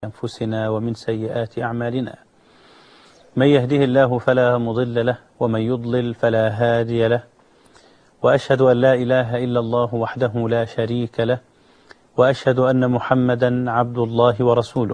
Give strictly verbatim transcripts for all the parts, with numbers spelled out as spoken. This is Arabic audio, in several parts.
أنفسنا ومن سيئات أعمالنا. من يهده الله فلا مضل له ومن يضلل فلا هادي له، وأشهد أن لا إله إلا الله وحده لا شريك له، وأشهد أن محمدا عبد الله ورسوله.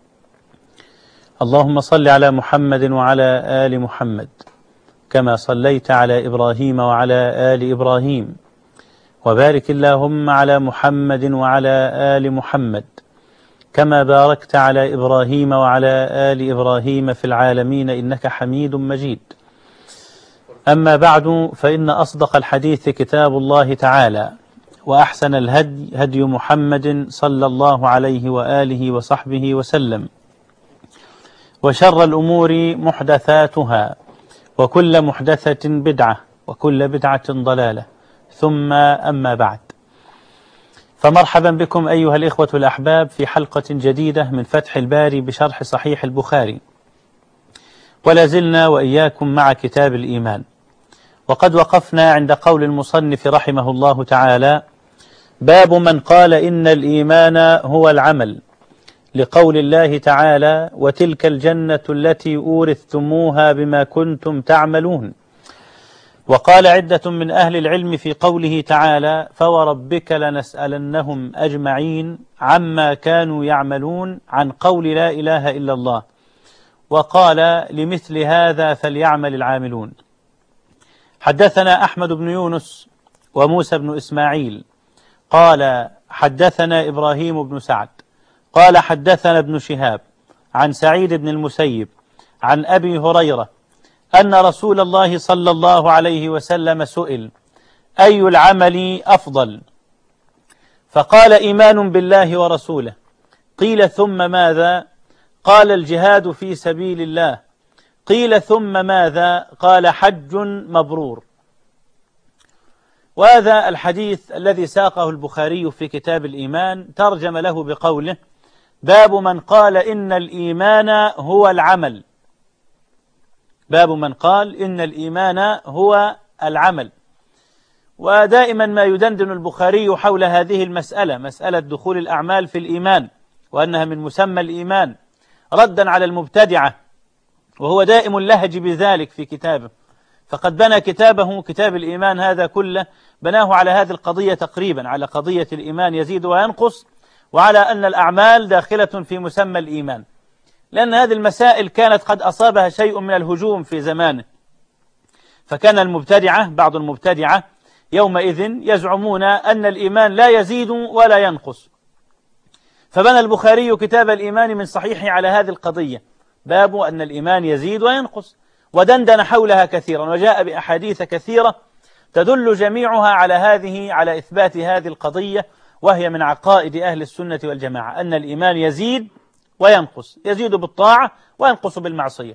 اللهم صل على محمد وعلى آل محمد كما صليت على إبراهيم وعلى آل إبراهيم، وبارك اللهم على محمد وعلى آل محمد كما باركت على إبراهيم وعلى آل إبراهيم في العالمين إنك حميد مجيد. أما بعد، فإن أصدق الحديث كتاب الله تعالى، وأحسن الهدي هدي محمد صلى الله عليه وآله وصحبه وسلم، وشر الأمور محدثاتها، وكل محدثة بدعة، وكل بدعة ضلالة، ثم أما بعد. فمرحبا بكم أيها الإخوة الأحباب في حلقة جديدة من فتح الباري بشرح صحيح البخاري، ولا زلنا وإياكم مع كتاب الإيمان. وقد وقفنا عند قول المصنف رحمه الله تعالى: باب من قال إن الإيمان هو العمل، لقول الله تعالى: وتلك الجنة التي أورثتموها بما كنتم تعملون. وقال عدة من أهل العلم في قوله تعالى: فوربك لنسألنهم أجمعين عما كانوا يعملون، عن قول لا إله إلا الله. وقال: لمثل هذا فليعمل العاملون. حدثنا أحمد بن يونس وموسى بن إسماعيل قال حدثنا إبراهيم بن سعد قال حدثنا ابن شهاب عن سعيد بن المسيب عن أبي هريرة أن رسول الله صلى الله عليه وسلم سئل: أي العمل أفضل؟ فقال: إيمان بالله ورسوله. قيل: ثم ماذا؟ قال: الجهاد في سبيل الله. قيل: ثم ماذا؟ قال: حج مبرور. وهذا الحديث الذي ساقه البخاري في كتاب الإيمان ترجم له بقوله: باب من قال إن الإيمان هو العمل. باب من قال إن الإيمان هو العمل. ودائما ما يدندن البخاري حول هذه المسألة، مسألة دخول الأعمال في الإيمان، وأنها من مسمى الإيمان، ردا على المبتدعة، وهو دائم اللهج بذلك في كتابه. فقد بنى كتابه كتاب الإيمان هذا كله بناه على هذه القضية تقريبا، على قضية الإيمان يزيد وينقص، وعلى أن الأعمال داخلة في مسمى الإيمان، لأن هذه المسائل كانت قد أصابها شيء من الهجوم في زمانه. فكان المبتدعة بعض المبتدعة يومئذ يزعمون أن الإيمان لا يزيد ولا ينقص. فبنى البخاري كتاب الإيمان من صحيحه على هذه القضية، باب أن الإيمان يزيد وينقص، ودندن حولها كثيرا، وجاء بأحاديث كثيرة تدل جميعها على هذه على إثبات هذه القضية، وهي من عقائد أهل السنة والجماعة، أن الإيمان يزيد وينقص، يزيد بالطاعة وينقص بالمعصية.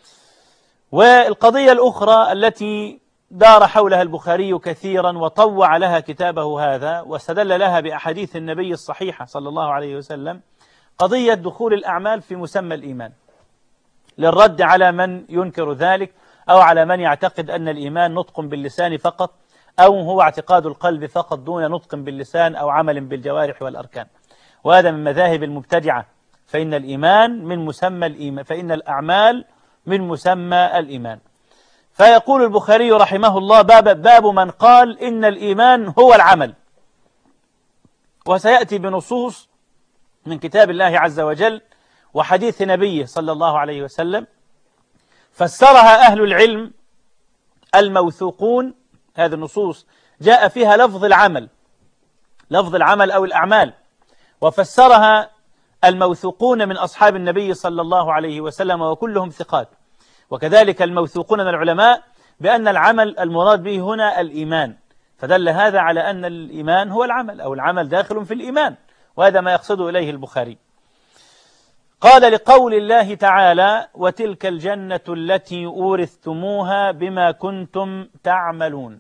والقضية الأخرى التي دار حولها البخاري كثيرا وطوع لها كتابه هذا واستدل لها بأحاديث النبي الصحيحة صلى الله عليه وسلم، قضية دخول الأعمال في مسمى الإيمان، للرد على من ينكر ذلك، أو على من يعتقد أن الإيمان نطق باللسان فقط، أو هو اعتقاد القلب فقط دون نطق باللسان أو عمل بالجوارح والأركان. وهذا من مذاهب المبتدعة، فإن الإيمان من مسمى الإيمان، فإن الأعمال من مسمى الإيمان. فيقول البخاري رحمه الله: باب, باب من قال إن الإيمان هو العمل. وسيأتي بنصوص من كتاب الله عز وجل وحديث نبيه صلى الله عليه وسلم فسرها أهل العلم الموثوقون. هذه النصوص جاء فيها لفظ العمل، لفظ العمل أو الأعمال، وفسرها الموثوقون من أصحاب النبي صلى الله عليه وسلم، وكلهم ثقات. وكذلك الموثوقون من العلماء بأن العمل المراد به هنا الإيمان، فدل هذا على أن الإيمان هو العمل، أو العمل داخل في الإيمان، وهذا ما يقصده إليه البخاري. قال: لقول الله تعالى: وتلك الجنة التي أورثتموها بما كنتم تعملون.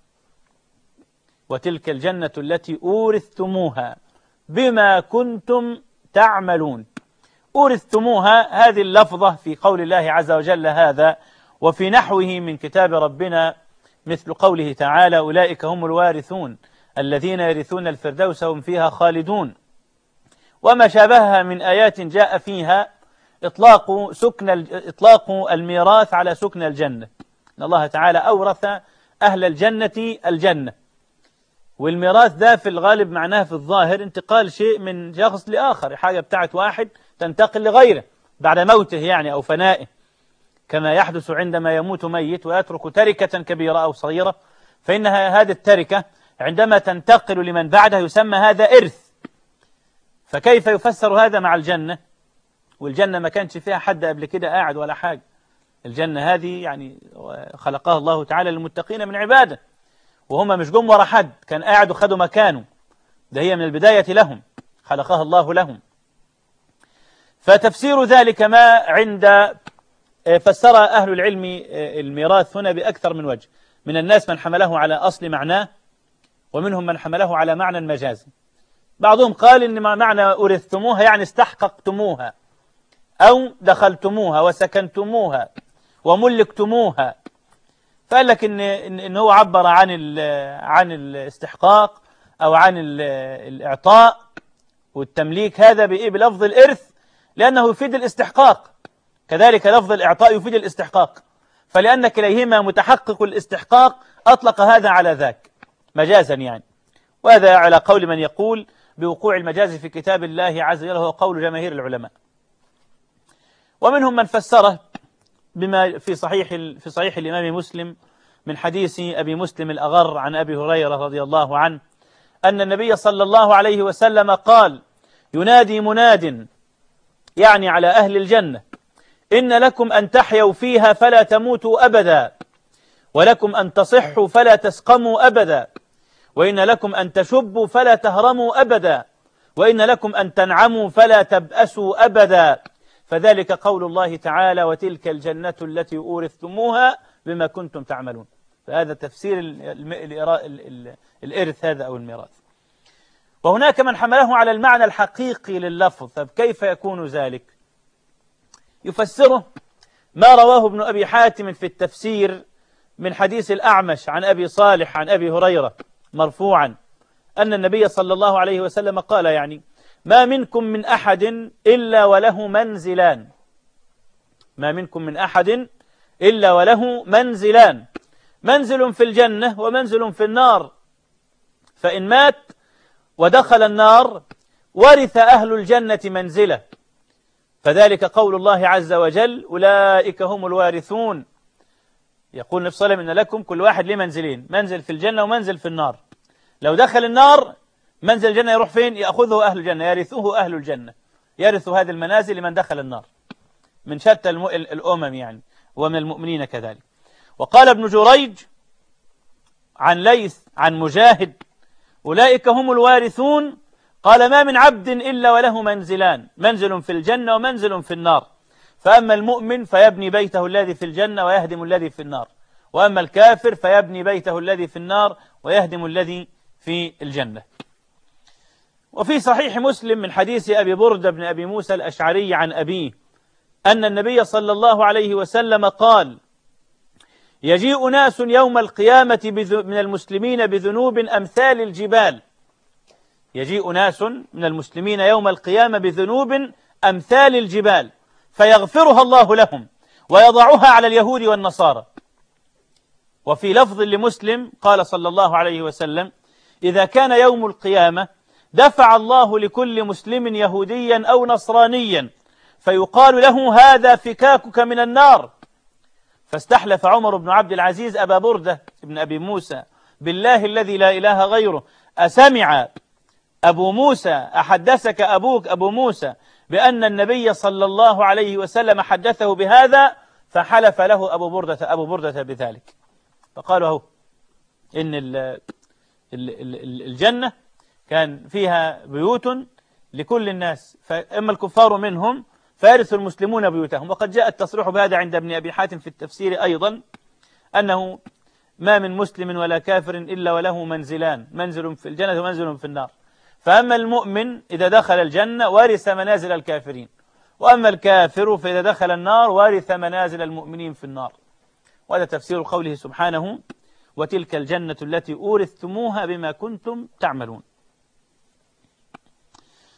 وتلك الجنة التي أورثتموها بما كنتم تعملون. أورثتموها، هذه اللفظة في قول الله عز وجل هذا، وفي نحوه من كتاب ربنا مثل قوله تعالى: أولئك هم الوارثون الذين يرثون الفردوس هم فيها خالدون. وما شابهها من آيات جاء فيها إطلاق سكن إطلاق الميراث على سكن الجنة. إن الله تعالى أورث أهل الجنة الجنة، والميراث ده في الغالب معناه في الظاهر انتقال شيء من شخص لآخر، حاجة بتاعت واحد تنتقل لغيره بعد موته يعني أو فنائه، كما يحدث عندما يموت ميت ويترك تركة كبيرة أو صغيرة، فإنها هذه التركة عندما تنتقل لمن بعده يسمى هذا إرث. فكيف يفسر هذا مع الجنة؟ والجنة ما كانش فيها حد قبل كده قاعد ولا حاجة. الجنة هذه يعني خلقها الله تعالى للمتقين من عباده، وهم مش جم ورا حد كان قاعد وخدوا مكانه، ده هي من البداية لهم، خلقها الله لهم. فتفسير ذلك ما عند فسر أهل العلم الميراث هنا بأكثر من وجه. من الناس من حمله على أصل معناه، ومنهم من حمله على معنى مجازي. بعضهم قال إن معنى أورثتموها يعني استحققتموها أو دخلتموها وسكنتموها وملكتموها، فقال لك إن إن هو عبر عن عن الاستحقاق أو عن الإعطاء والتمليك هذا بإيه؟ بلفظ الإرث، لأنه يفيد الاستحقاق، كذلك لفظ الإعطاء يفيد الاستحقاق، فلأن كليهما متحقق الاستحقاق أطلق هذا على ذاك مجازا يعني. وهذا على قول من يقول بوقوع المجاز في كتاب الله عز وجل، هو قول جماهير العلماء. ومنهم من فسره بما في صحيح في صحيح الإمام مسلم من حديث أبي مسلم الأغر عن أبي هريرة رضي الله عنه أن النبي صلى الله عليه وسلم قال: ينادي مناد يعني على أهل الجنة: إن لكم أن تحيوا فيها فلا تموتوا أبدا، ولكم أن تصحوا فلا تسقموا أبدا، وإن لكم أن تشبوا فلا تهرموا أبدا، وإن لكم أن تنعموا فلا تبأسوا أبدا، فذلك قول الله تعالى: وتلك الجنة التي أورثتموها بما كنتم تعملون. فهذا تفسير الإرث هذا أو الميراث. وهناك من حمله على المعنى الحقيقي لللفظ. طب كيف يكون ذلك؟ يفسره ما رواه ابن أبي حاتم في التفسير من حديث الأعمش عن أبي صالح عن أبي هريرة مرفوعا أن النبي صلى الله عليه وسلم قال يعني: ما منكم من أحد إلا وله منزلان، ما منكم من أحد إلا وله منزلان، منزل في الجنة ومنزل في النار، فإن مات ودخل النار ورث أهل الجنة منزله، فذلك قول الله عز وجل: أولئك هم الوارثون. يقول النبي صلى الله عليه وسلم: إن لكم كل واحد له منزلين، منزل في الجنة ومنزل في النار. لو دخل النار منزل الجنة يروح فين؟ يأخذه أهل الجنة، يرثوه أهل الجنة، يرث هذه المنازل لمن دخل النار من شتى الأمم يعني، ومن المؤمنين كذلك. وقال ابن جريج عن ليث عن مجاهد: أولئك هم الوارثون، قال: ما من عبد إلا وله منزلان، منزل في الجنة ومنزل في النار، فأما المؤمن فيبني بيته الذي في الجنة ويهدم الذي في النار، وأما الكافر فيبني بيته الذي في النار ويهدم الذي في الجنة. وفي صحيح مسلم من حديث أبي بردة بن أبي موسى الأشعري عن أبيه أن النبي صلى الله عليه وسلم قال: يجيء ناس يوم القيامة من المسلمين بذنوب أمثال الجبال، يجيء ناس من المسلمين يوم القيامة بذنوب أمثال الجبال فيغفرها الله لهم ويضعها على اليهود والنصارى. وفي لفظ لمسلم قال صلى الله عليه وسلم: إذا كان يوم القيامة دفع الله لكل مسلم يهوديا أو نصرانيا فيقال له: هذا فكاكك من النار. فاستحلف عمر بن عبد العزيز أبا بردة بن أبي موسى بالله الذي لا إله غيره: أسمع أبو موسى أحدثك أبوك أبو موسى بأن النبي صلى الله عليه وسلم حدثه بهذا؟ فحلف له أبو بردة أبو بردة بذلك. فقالوا هو إن الجنة كان فيها بيوت لكل الناس، فأما الكفار منهم فيرث المسلمون بيوتهم. وقد جاء التصريح بهذا عند ابن أبي حاتم في التفسير أيضا، أنه ما من مسلم ولا كافر إلا وله منزلان، منزل في الجنة ومنزل في النار، فأما المؤمن إذا دخل الجنة ورث منازل الكافرين، وأما الكافر فإذا دخل النار ورث منازل المؤمنين في النار. وهذا تفسير قوله سبحانه: وتلك الجنة التي أورثتموها بما كنتم تعملون.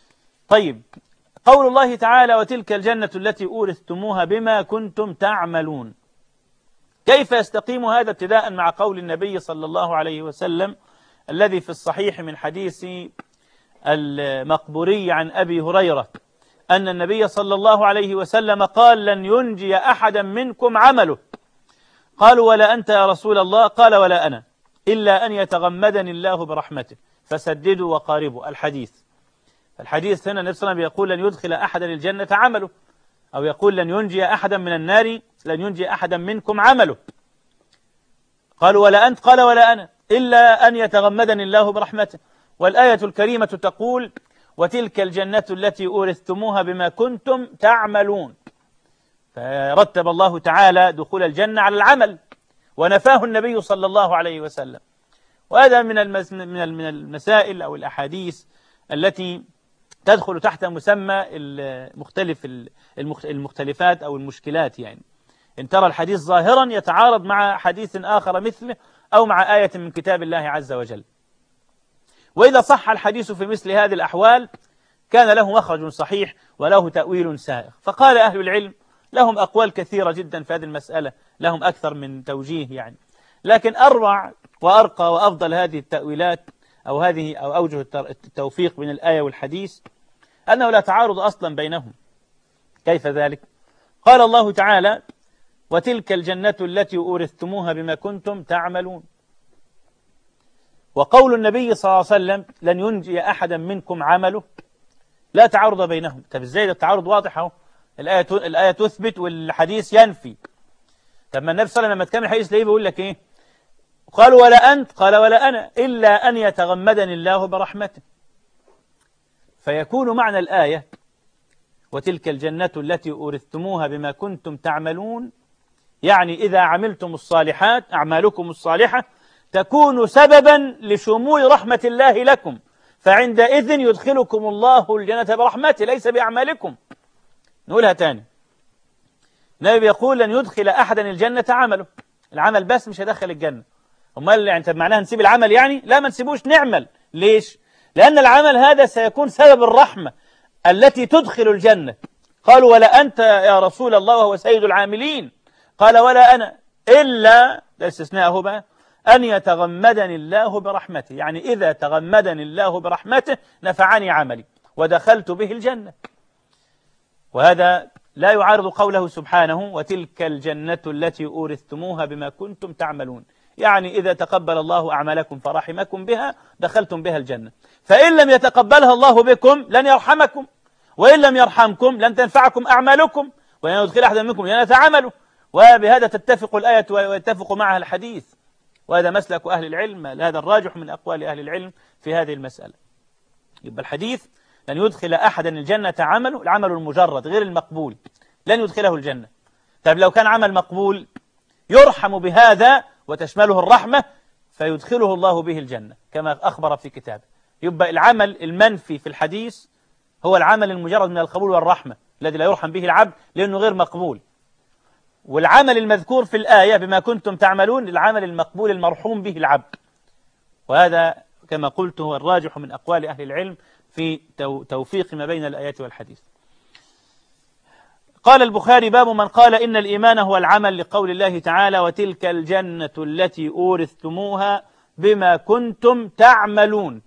طيب، قول الله تعالى وتلك الجنة التي أورثتموها بما كنتم تعملون، كيف يستقيم هذا ابتداء مع قول النبي صلى الله عليه وسلم الذي في الصحيح من حديث المقبوري عن أبي هريرة أن النبي صلى الله عليه وسلم قال لن ينجي أحدا منكم عمله. قالوا ولا أنت يا رسول الله؟ قال ولا أنا، إلا أن يتغمدني الله برحمته فسددوا وقاربوا. الحديث الحديث هنا النبي صلى الله عليه وسلم يقول لن يدخل أحدا الجنة عمله، أو يقول لن ينجي أحدا من النار، لن ينجي أحدا منكم عمله. قالوا ولا أنت؟ قال ولا أنا، إلا أن يتغمدني الله برحمته. والآية الكريمة تقول وتلك الجنة التي أورثتموها بما كنتم تعملون، فرتب الله تعالى دخول الجنة على العمل، ونفاه النبي صلى الله عليه وسلم. وهذا من من المسائل أو الأحاديث التي تدخل تحت مسمى المختلف المختلفات أو المشكلات. يعني إن ترى الحديث ظاهرا يتعارض مع حديث آخر مثله أو مع آية من كتاب الله عز وجل، وإذا صح الحديث في مثل هذه الأحوال كان له مخرج صحيح وله تأويل سائغ. فقال أهل العلم لهم أقوال كثيرة جدا في هذه المسألة، لهم أكثر من توجيه يعني، لكن أروع وأرقى وأفضل هذه التأويلات أو هذه أو أوجه التوفيق بين الآية والحديث أنه لا تعارض أصلا بينهم. كيف ذلك؟ قال الله تعالى وتلك الجنة التي أورثتموها بما كنتم تعملون، وقول النبي صلى الله عليه وسلم لن ينجي أحدا منكم عمله، لا تعارض بينهم. طب ازاي ده التعارض واضح اهو، الآية الآية تثبت والحديث ينفي. طب ما النبي صلى الله عليه وسلم لما تكمل الحديث تلاقيه بيقول لك ايه؟ قال ولا أنت؟ قال ولا أنا، إلا أن يتغمدني الله برحمته. فيكون معنى الآية وتلك الجنة التي أورثتموها بما كنتم تعملون، يعني إذا عملتم الصالحات أعمالكم الصالحة تكون سببا لشمول رحمة الله لكم، فعندئذ يدخلكم الله الجنة برحمته ليس بأعمالكم. نقولها تاني، النبي يقول لن يدخل أحدا الجنة عمله، العمل بس مش هيدخل الجنة. أمال يعني طب معناها نسيب العمل؟ يعني لا، ما نسيبوش، نعمل. ليش؟ لأن العمل هذا سيكون سبب الرحمة التي تدخل الجنة. قالوا ولا أنت يا رسول الله وهو سيد العاملين؟ قال ولا أنا، إلا ده استثناءه بقى أن يتغمدني الله برحمته، يعني إذا تغمدني الله برحمته نفعني عملي ودخلت به الجنة. وهذا لا يعارض قوله سبحانه وتلك الجنة التي أورثتموها بما كنتم تعملون، يعني إذا تقبل الله أعمالكم فرحمكم بها دخلتم بها الجنة. فإن لم يتقبلها الله بكم لن يرحمكم، وإن لم يرحمكم لن تنفعكم أعمالكم، ولن يدخل أحدا منكم لن عمله. وبهذا تتفق الآية ويتفق معها الحديث، وهذا مسلك أهل العلم، هذا الراجح من أقوال أهل العلم في هذه المسألة. يبقى الحديث لن يدخل أحدا الجنة عمله، العمل المجرد غير المقبول لن يدخله الجنة. طيب لو كان عمل مقبول يرحم بهذا وتشمله الرحمة فيدخله الله به الجنة كما أخبر في كتابه. يبقى العمل المنفي في الحديث هو العمل المجرد من القبول والرحمة الذي لا يرحم به العبد لأنه غير مقبول، والعمل المذكور في الآية بما كنتم تعملون العمل المقبول المرحوم به العبد. وهذا كما قلت هو الراجح من أقوال أهل العلم في توفيق ما بين الآيات والحديث. قال البخاري باب من قال إن الإيمان هو العمل، لقول الله تعالى وتلك الجنة التي أورثتموها بما كنتم تعملون.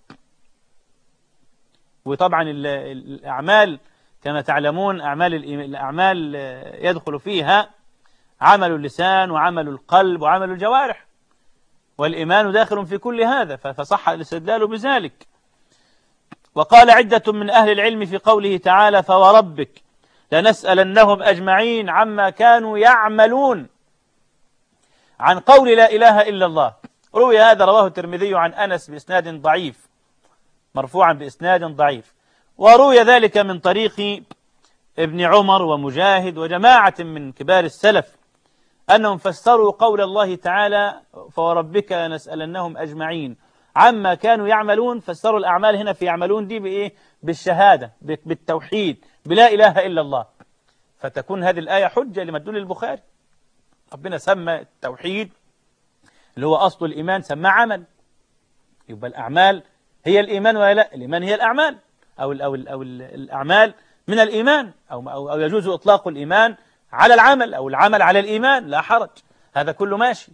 وطبعا الأعمال كما تعلمون أعمال الأعمال يدخل فيها عمل اللسان وعمل القلب وعمل الجوارح، والإيمان داخل في كل هذا، فصح الاستدلال بذلك. وقال عدة من أهل العلم في قوله تعالى فوربك لنسألنهم أجمعين عما كانوا يعملون، عن قول لا إله إلا الله. روي هذا، رواه الترمذي عن أنس بإسناد ضعيف، مرفوعا بإسناد ضعيف. وروي ذلك من طريق ابن عمر ومجاهد وجماعة من كبار السلف أنهم فسروا قول الله تعالى فوربك لنسألنهم أجمعين عما كانوا يعملون، فسروا الأعمال هنا في يعملون دي بإيه؟ بالشهادة، بالتوحيد، بلا إله إلا الله. فتكون هذه الآية حجة لمدلول البخاري. ربنا سمى التوحيد اللي هو أصل الإيمان سمى عمل، يبقى الأعمال هي الإيمان ولا لا؟ الإيمان هي الأعمال. أو, ال أو, ال أو ال الأعمال من الإيمان، أو, أو, أو يجوز إطلاق الإيمان على العمل، أو العمل على الإيمان، لا حرج، هذا كله ماشي.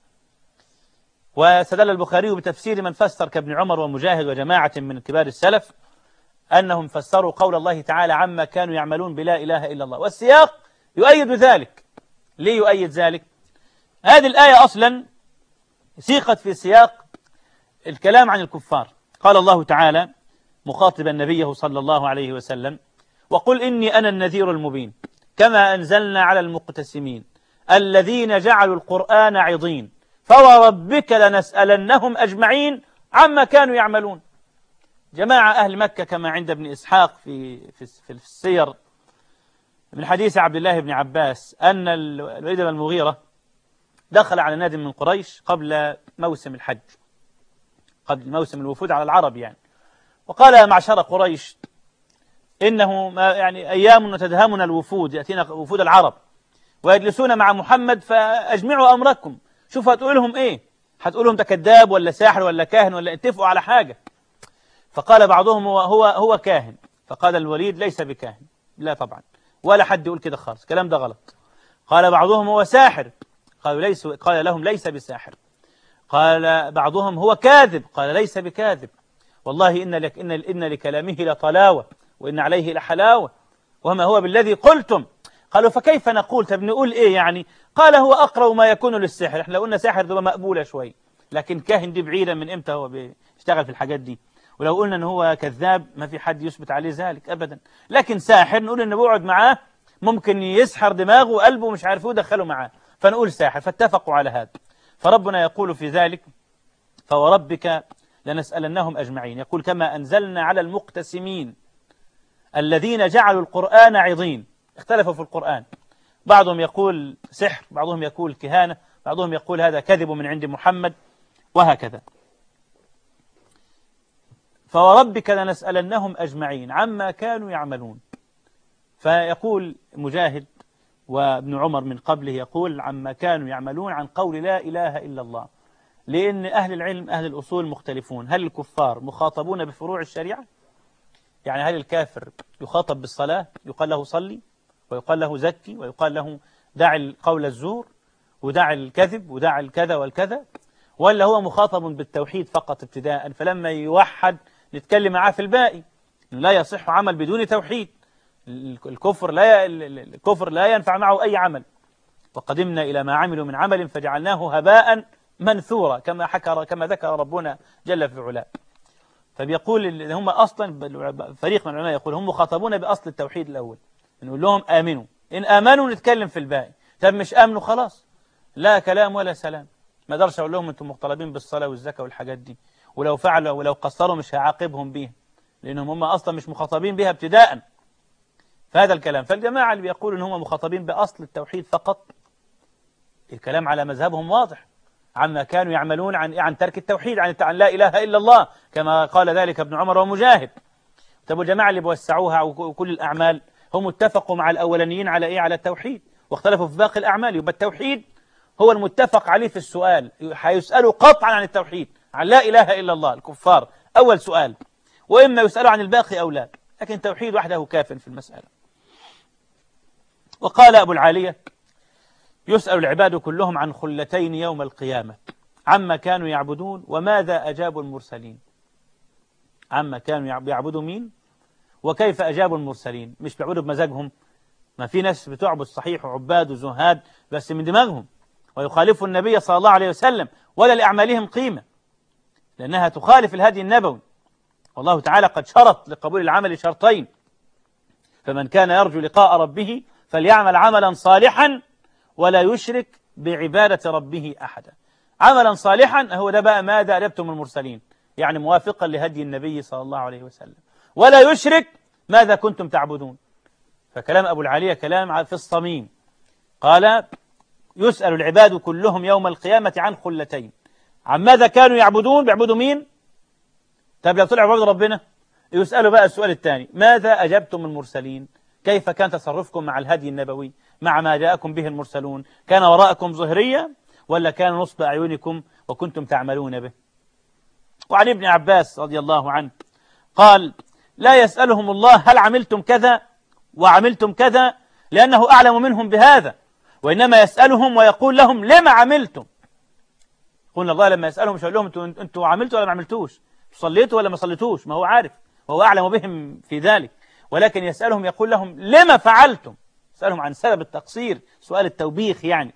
واستدل البخاري بتفسير من فسر كابن عمر ومجاهد وجماعة من كبار السلف أنهم فسروا قول الله تعالى عما كانوا يعملون بلا إله إلا الله، والسياق يؤيد ذلك. ليه يؤيد ذلك؟ هذه الآية أصلا سيقت في سياق الكلام عن الكفار. قال الله تعالى مخاطبا نبيه صلى الله عليه وسلم: وقل إني أنا النذير المبين كما أنزلنا على المقتسمين الذين جعلوا القرآن عضين فوربك لنسألنهم أجمعين عما كانوا يعملون. جماعة أهل مكة كما عند ابن إسحاق في في في السير من حديث عبد الله بن عباس أن الوليد بن المغيرة دخل على نادي من قريش قبل موسم الحج، قبل موسم الوفود على العرب يعني، وقال يا معشر قريش إنه ما يعني أيام تدهمنا الوفود، يأتينا وفود العرب ويجلسون مع محمد فأجمعوا أمركم، شوفوا هتقول لهم إيه، هتقول لهم ده كذاب ولا ساحر ولا كاهن ولا اتفقوا على حاجة. فقال بعضهم هو هو هو كاهن، فقال الوليد ليس بكاهن، لا طبعا ولا حد يقول كده خالص، الكلام ده غلط. قال بعضهم هو ساحر، قالوا ليس، قال لهم ليس بساحر. قال بعضهم هو كاذب، قال ليس بكاذب، والله إن لك إن إن لكلامه لطلاوة وإن عليه لحلاوة وما هو بالذي قلتم. قالوا فكيف نقول؟ طب نقول إيه يعني؟ قال هو أقرب ما يكون للسحر، إحنا لو قلنا ساحر ده مقبولة شوي، لكن كاهن دي بعيدة، من إمتى هو بيشتغل في الحاجات دي؟ ولو قلنا إن هو كذاب ما في حد يثبت عليه ذلك أبدا، لكن ساحر نقول إنه بيقعد معاه ممكن يسحر دماغه وقلبه مش عارف يدخله معاه، فنقول ساحر، فاتفقوا على هذا. فربنا يقول في ذلك فوربك لنسألنهم أجمعين، يقول كما أنزلنا على المقتسمين الذين جعلوا القرآن عضين. اختلفوا في القرآن، بعضهم يقول سحر، بعضهم يقول كهانة، بعضهم يقول هذا كذب من عند محمد، وهكذا. فوربك لنسألنهم أجمعين عما كانوا يعملون. فيقول مجاهد وابن عمر من قبله يقول عما كانوا يعملون عن قول لا إله إلا الله، لأن أهل العلم أهل الأصول مختلفون، هل الكفار مخاطبون بفروع الشريعة؟ يعني هل الكافر يخاطب بالصلاة يقال له صلي، ويقال له زكي، ويقال له دع القول الزور ودع الكذب ودع الكذا والكذا، ولا هو مخاطب بالتوحيد فقط ابتداء، فلما يوحد نتكلم معاه في الباقي؟ لا يصح عمل بدون توحيد، الكفر لا الكفر لا ينفع معه أي عمل. وقدمنا إلى ما عملوا من عمل فجعلناه هباء منثورا كما حكى كما ذكر ربنا جل في علاه. فبيقول إن هم أصلا فريق من العلماء يقول هم مخاطبون بأصل التوحيد الأول، نقول لهم آمنوا، إن آمنوا نتكلم في الباقي، طب مش آمنوا خلاص لا كلام ولا سلام. ما اقدرش أقول لهم أنتم مطالبين بالصلاة والزكاة والحاجات دي، ولو فعلوا ولو قصروا مش هعاقبهم بيها، لأنهم هم أصلا مش مخاطبين بها ابتداء. فهذا الكلام. فالجماعة اللي بيقولوا إن هم مخاطبين بأصل التوحيد فقط، الكلام على مذهبهم واضح، عما كانوا يعملون عن عن ترك التوحيد، عن عن لا إله إلا الله، كما قال ذلك ابن عمر ومجاهد. طب الجماعة اللي بيوسعوها وكل الأعمال هم اتفقوا مع الأولانيين على إيه؟ على التوحيد، واختلفوا في باقي الأعمال. يبقى التوحيد هو المتفق عليه في السؤال، هيسألوا قطعا عن التوحيد، عن لا إله إلا الله الكفار أول سؤال، وإما يسألوا عن الباقي أو لا، لكن التوحيد وحده كاف في المسألة. وقال أبو العالية يسأل العباد كلهم عن خلتين يوم القيامة، عما كانوا يعبدون وماذا أجابوا المرسلين. عما كانوا يعبدوا مين وكيف أجابوا المرسلين، مش بيعبدوا بمزاجهم، ما في ناس بتعبد صحيح وعباد وزهاد بس من دماغهم، ويخالفوا النبي صلى الله عليه وسلم ولا لأعمالهم قيمة، لأنها تخالف الهدي النبوي. والله تعالى قد شرط لقبول العمل شرطين، فمن كان يرجو لقاء ربه فليعمل عملا صالحا ولا يشرك بعبادة ربه أحدا. عملا صالحا هو ده بقى ماذا أجبتم المرسلين، يعني موافقا لهدي النبي صلى الله عليه وسلم، ولا يشرك ماذا كنتم تعبدون. فكلام أبو العالية كلام في الصميم. قال يسأل العباد كلهم يوم القيامة عن خلتين، عن ماذا كانوا يعبدون، بيعبدوا مين؟ طب لو طلعوا عباد ربنا يسألوا بقى السؤال الثاني، ماذا أجبتم المرسلين، كيف كان تصرفكم مع الهدي النبوي، مع ما جاءكم به المرسلون، كان وراءكم ظهرية ولا كان نصب أعينكم وكنتم تعملون به. وعن ابن عباس رضي الله عنه قال لا يسألهم الله هل عملتم كذا وعملتم كذا لأنه أعلم منهم بهذا، وإنما يسألهم ويقول لهم لما عملتم. قلنا الله لما يسألهم مش يقول لهم انتوا انتوا عملتوا ولا ما عملتوش، صليتوا ولا ما صليتوش، ما هو عارف وهو أعلم بهم في ذلك، ولكن يسألهم يقول لهم لما فعلتم، يسألهم عن سبب التقصير، سؤال التوبيخ يعني.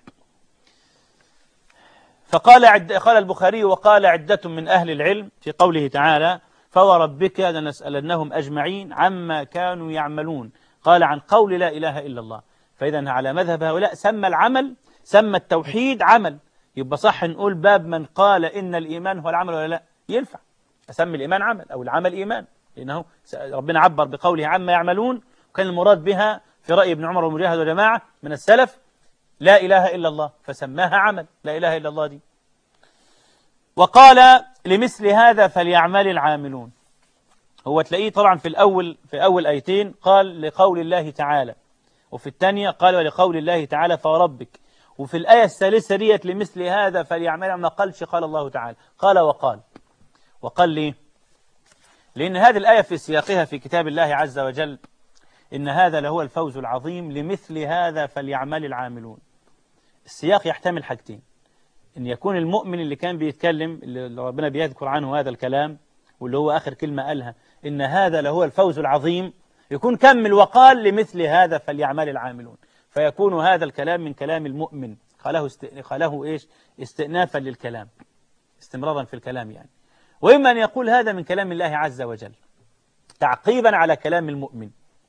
فقال عد... قال البخاري وقال عدة من أهل العلم في قوله تعالى فوربك لنسألنهم أجمعين عما كانوا يعملون، قال عن قول لا إله إلا الله. فإذا على مذهب هؤلاء سمى العمل، سمى التوحيد عمل، يبقى صح نقول باب من قال إن الإيمان هو العمل ولا لا؟ ينفع أسمي الإيمان عمل أو العمل إيمان، لأنه ربنا عبر بقوله عما يعملون، وكان المراد بها في رأي ابن عمر ومجاهد وجماعة من السلف لا إله إلا الله، فسماها عمل لا إله إلا الله دي. وقال لمثل هذا فليعمل العاملون. هو تلاقيه طبعا في الأول في أول آيتين قال لقول الله تعالى، وفي الثانية قال ولقول الله تعالى فوربك، وفي الآية الثالثة ديت لمثل هذا فليعمل، ما قالش قال الله تعالى، قال وقال. وقال ليه؟ لأن هذه الآية في سياقها في كتاب الله عز وجل إن هذا لهو الفوز العظيم لمثل هذا فليعمل العاملون. السياق يحتمل حاجتين، إن يكون المؤمن اللي كان بيتكلم اللي ربنا بيذكر عنه هذا الكلام واللي هو آخر كلمة قالها إن هذا لهو الفوز العظيم، يكون كمل وقال لمثل هذا فليعمل العاملون، فيكون هذا الكلام من كلام المؤمن، قاله است... قاله إيش استئنافا للكلام، استمرارا في الكلام يعني. وإما أن يقول هذا من كلام الله عز وجل تعقيبا على كلام المؤمن،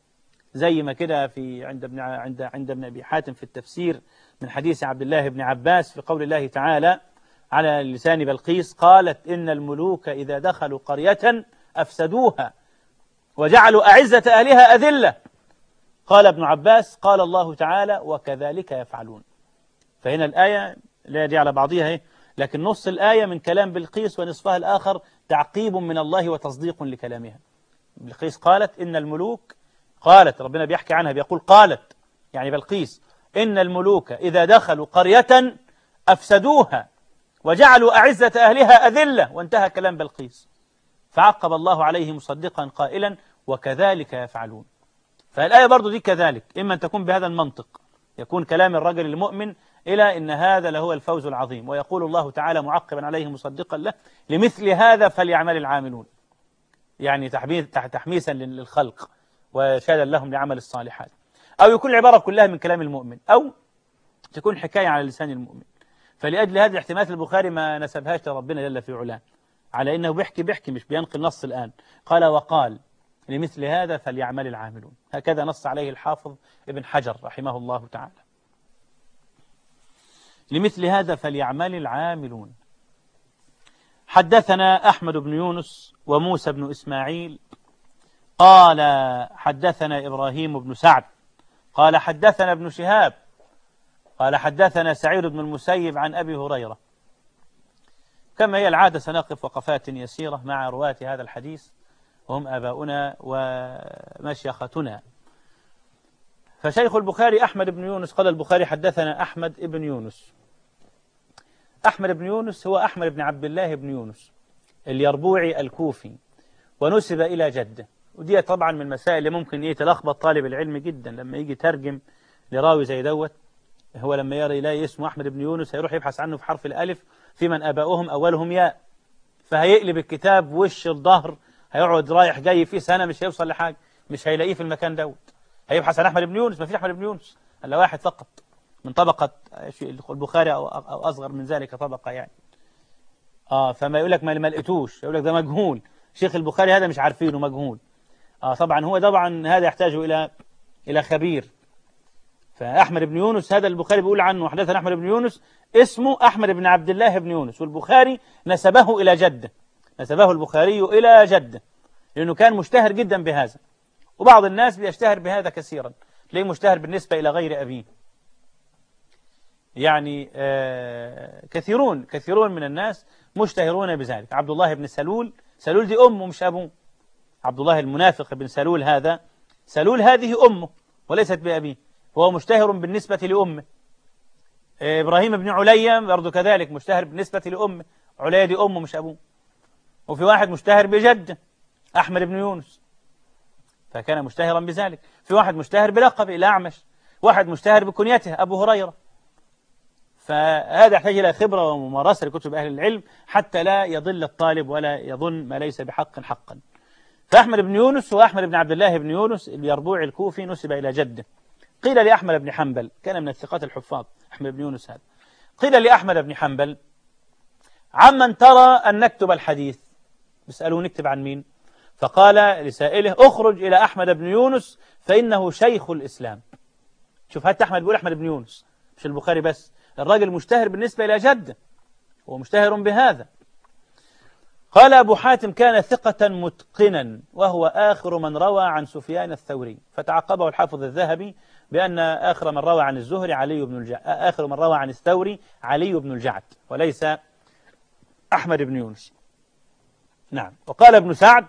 زي ما كده في عند ابن عند عند ابن أبي حاتم في التفسير من حديث عبد الله بن عباس في قول الله تعالى على لسان بلقيس قالت إن الملوك إذا دخلوا قرية أفسدوها وجعلوا أعزة أهلها أذلة. قال ابن عباس قال الله تعالى وكذلك يفعلون. فهنا الآية لا دي على بعضها هي، لكن نص الآية من كلام بلقيس ونصفها الآخر تعقيب من الله وتصديق لكلامها. بلقيس قالت إن الملوك، قالت ربنا بيحكي عنها بيقول قالت يعني بلقيس إن الملوك إذا دخلوا قرية أفسدوها وجعلوا أعزة أهلها أذلة، وانتهى كلام بلقيس. فعقب الله عليه مصدقا قائلا وكذلك يفعلون. فالآية برضو دي كذلك، إما أن تكون بهذا المنطق يكون كلام الرجل المؤمن إلى إن هذا لهو الفوز العظيم، ويقول الله تعالى معقبا عليه مصدقا له لمثل هذا فليعمل العاملون، يعني تحميسا للخلق وشادا لهم لعمل الصالحات. أو يكون العبارة كلها من كلام المؤمن، أو تكون حكاية على لسان المؤمن. فلأجل هذه الاحتمالات البخاري ما نسبهاش لربنا جل في علاه، على إنه بيحكي بيحكي مش بينقل نص الآن. قال وقال لمثل هذا فليعمل العاملون، هكذا نص عليه الحافظ ابن حجر رحمه الله تعالى. لمثل هذا فليعمل العاملون. حدثنا أحمد بن يونس وموسى بن إسماعيل قال حدثنا إبراهيم بن سعد قال حدثنا ابن شهاب قال حدثنا سعيد بن المسيب عن أبي هريرة. كما هي العادة سنقف وقفات يسيرة مع رواة هذا الحديث وهم آباؤنا ومشيختنا. فشيخ البخاري أحمد بن يونس قال البخاري حدثنا أحمد بن يونس. أحمد بن يونس هو أحمد بن عبد الله بن يونس اليربوعي الكوفي، ونسب إلى جده. ودي طبعا من المسائل اللي ممكن يتلخبط طالب العلم جدا لما يجي ترجم لراوي زي دوت. هو لما يرى يلاقي اسمه أحمد بن يونس هيروح يبحث عنه في حرف الألف في من آباؤهم أولهم ياء، فهيقلب الكتاب وش الظهر، هيقعد رايح جاي فيه سنة مش هيوصل لحاجة، مش هيلاقيه في المكان دوت. هيبحث عن أحمد بن يونس، ما فيش أحمد بن يونس إلا واحد فقط من طبقة البخاري أو أو أصغر من ذلك طبقة يعني. آه فما يقول لك ما لقيتوش، يقول لك ده مجهول، شيخ البخاري هذا مش عارفينه مجهول. آه طبعا هو طبعا هذا يحتاج إلى إلى خبير. فأحمد بن يونس هذا البخاري بيقول عنه حدثنا أحمد بن يونس اسمه أحمد بن عبد الله بن يونس، والبخاري نسبه إلى جده، نسبه البخاري إلى جده لأنه كان مشتهر جدا بهذا. وبعض الناس بيشتهر بهذا كثيرا، تلاقيه مشتهر بالنسبة إلى غير أبيه. يعني آه كثيرون كثيرون من الناس مشتهرون بذلك. عبد الله بن سلول، سلول دي أمه مش أبوه. عبد الله المنافق بن سلول هذا، سلول هذه أمه وليست بأبيه، هو مشتهر بالنسبة لأمه. آه إبراهيم بن عليا برضو كذلك مشتهر بالنسبة لأمه، عليا دي أمه مش أبوه. وفي واحد مشتهر بجده أحمد بن يونس، فكان مشتهرا بذلك. في واحد مشتهر بلقبه الأعمش، واحد مشتهر بكنيته أبو هريرة. فهذا يحتاج إلى خبرة وممارسة لكتب أهل العلم حتى لا يضل الطالب ولا يظن ما ليس بحق حقا. فأحمد بن يونس هو أحمد بن عبد الله بن يونس اليربوعي الكوفي، نسب إلى جده. قيل لأحمد بن حنبل، كان من الثقات الحفاظ أحمد بن يونس هذا، قيل لأحمد بن حنبل: عمن ترى أن نكتب الحديث؟ بيسألوه نكتب عن مين؟ فقال لسائله: اخرج إلى أحمد بن يونس فإنه شيخ الإسلام. شوف، حتى أحمد بيقول أحمد بن يونس، مش البخاري بس، الراجل مشتهر بالنسبة إلى جده، هو مشتهر بهذا. قال أبو حاتم: كان ثقة متقنا وهو آخر من روى عن سفيان الثوري. فتعقبه الحافظ الذهبي بأن آخر من روى عن الزهري علي بن الجعد، آخر من روى عن الثوري علي بن الجعد وليس أحمد بن يونس. نعم. وقال ابن سعد: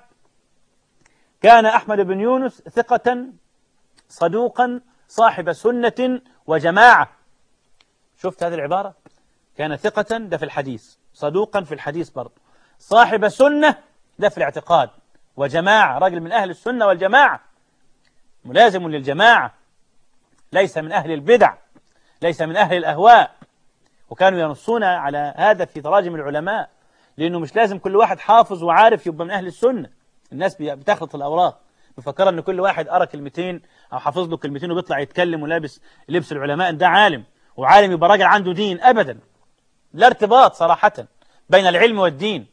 كان أحمد بن يونس ثقة صدوقا صاحب سنة وجماعة. شفت هذه العبارة؟ كان ثقة، ده في الحديث، صدوقا في الحديث برضه، صاحب سنة ده في الاعتقاد، وجماعة، رجل من أهل السنة والجماعة، ملازم للجماعة، ليس من أهل البدع، ليس من أهل الأهواء. وكانوا ينصون على هذا في تراجم العلماء، لأنه مش لازم كل واحد حافظ وعارف يبقى من أهل السنة. الناس بتخلط الأوراق، بفكر أن كل واحد قرأ كلمتين أو حافظ له كلمتين وبيطلع يتكلم ولابس لبس العلماء ده عالم، وعالم يبقى راجل عنده دين. أبدا، لا ارتباط صراحة بين العلم والدين،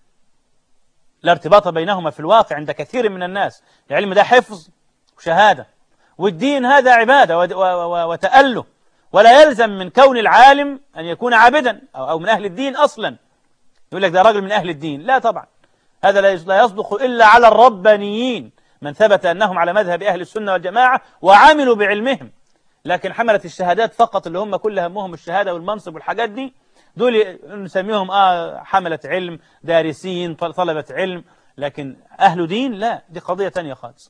لا ارتباط بينهما في الواقع عند كثير من الناس. العلم ده حفظ وشهادة، والدين هذا عبادة وتأله، ولا يلزم من كون العالم أن يكون عابدا أو من أهل الدين أصلا. يقول لك ده راجل من أهل الدين، لا طبعا، هذا لا يصدق إلا على الربانيين، من ثبت أنهم على مذهب أهل السنة والجماعة وعملوا بعلمهم. لكن حملة الشهادات فقط اللي هم كل همهم الشهادة والمنصب والحاجات دي، دول نسميهم آه حملة علم، دارسين، طلبة علم، لكن أهل دين لا، دي قضية تانية خالص.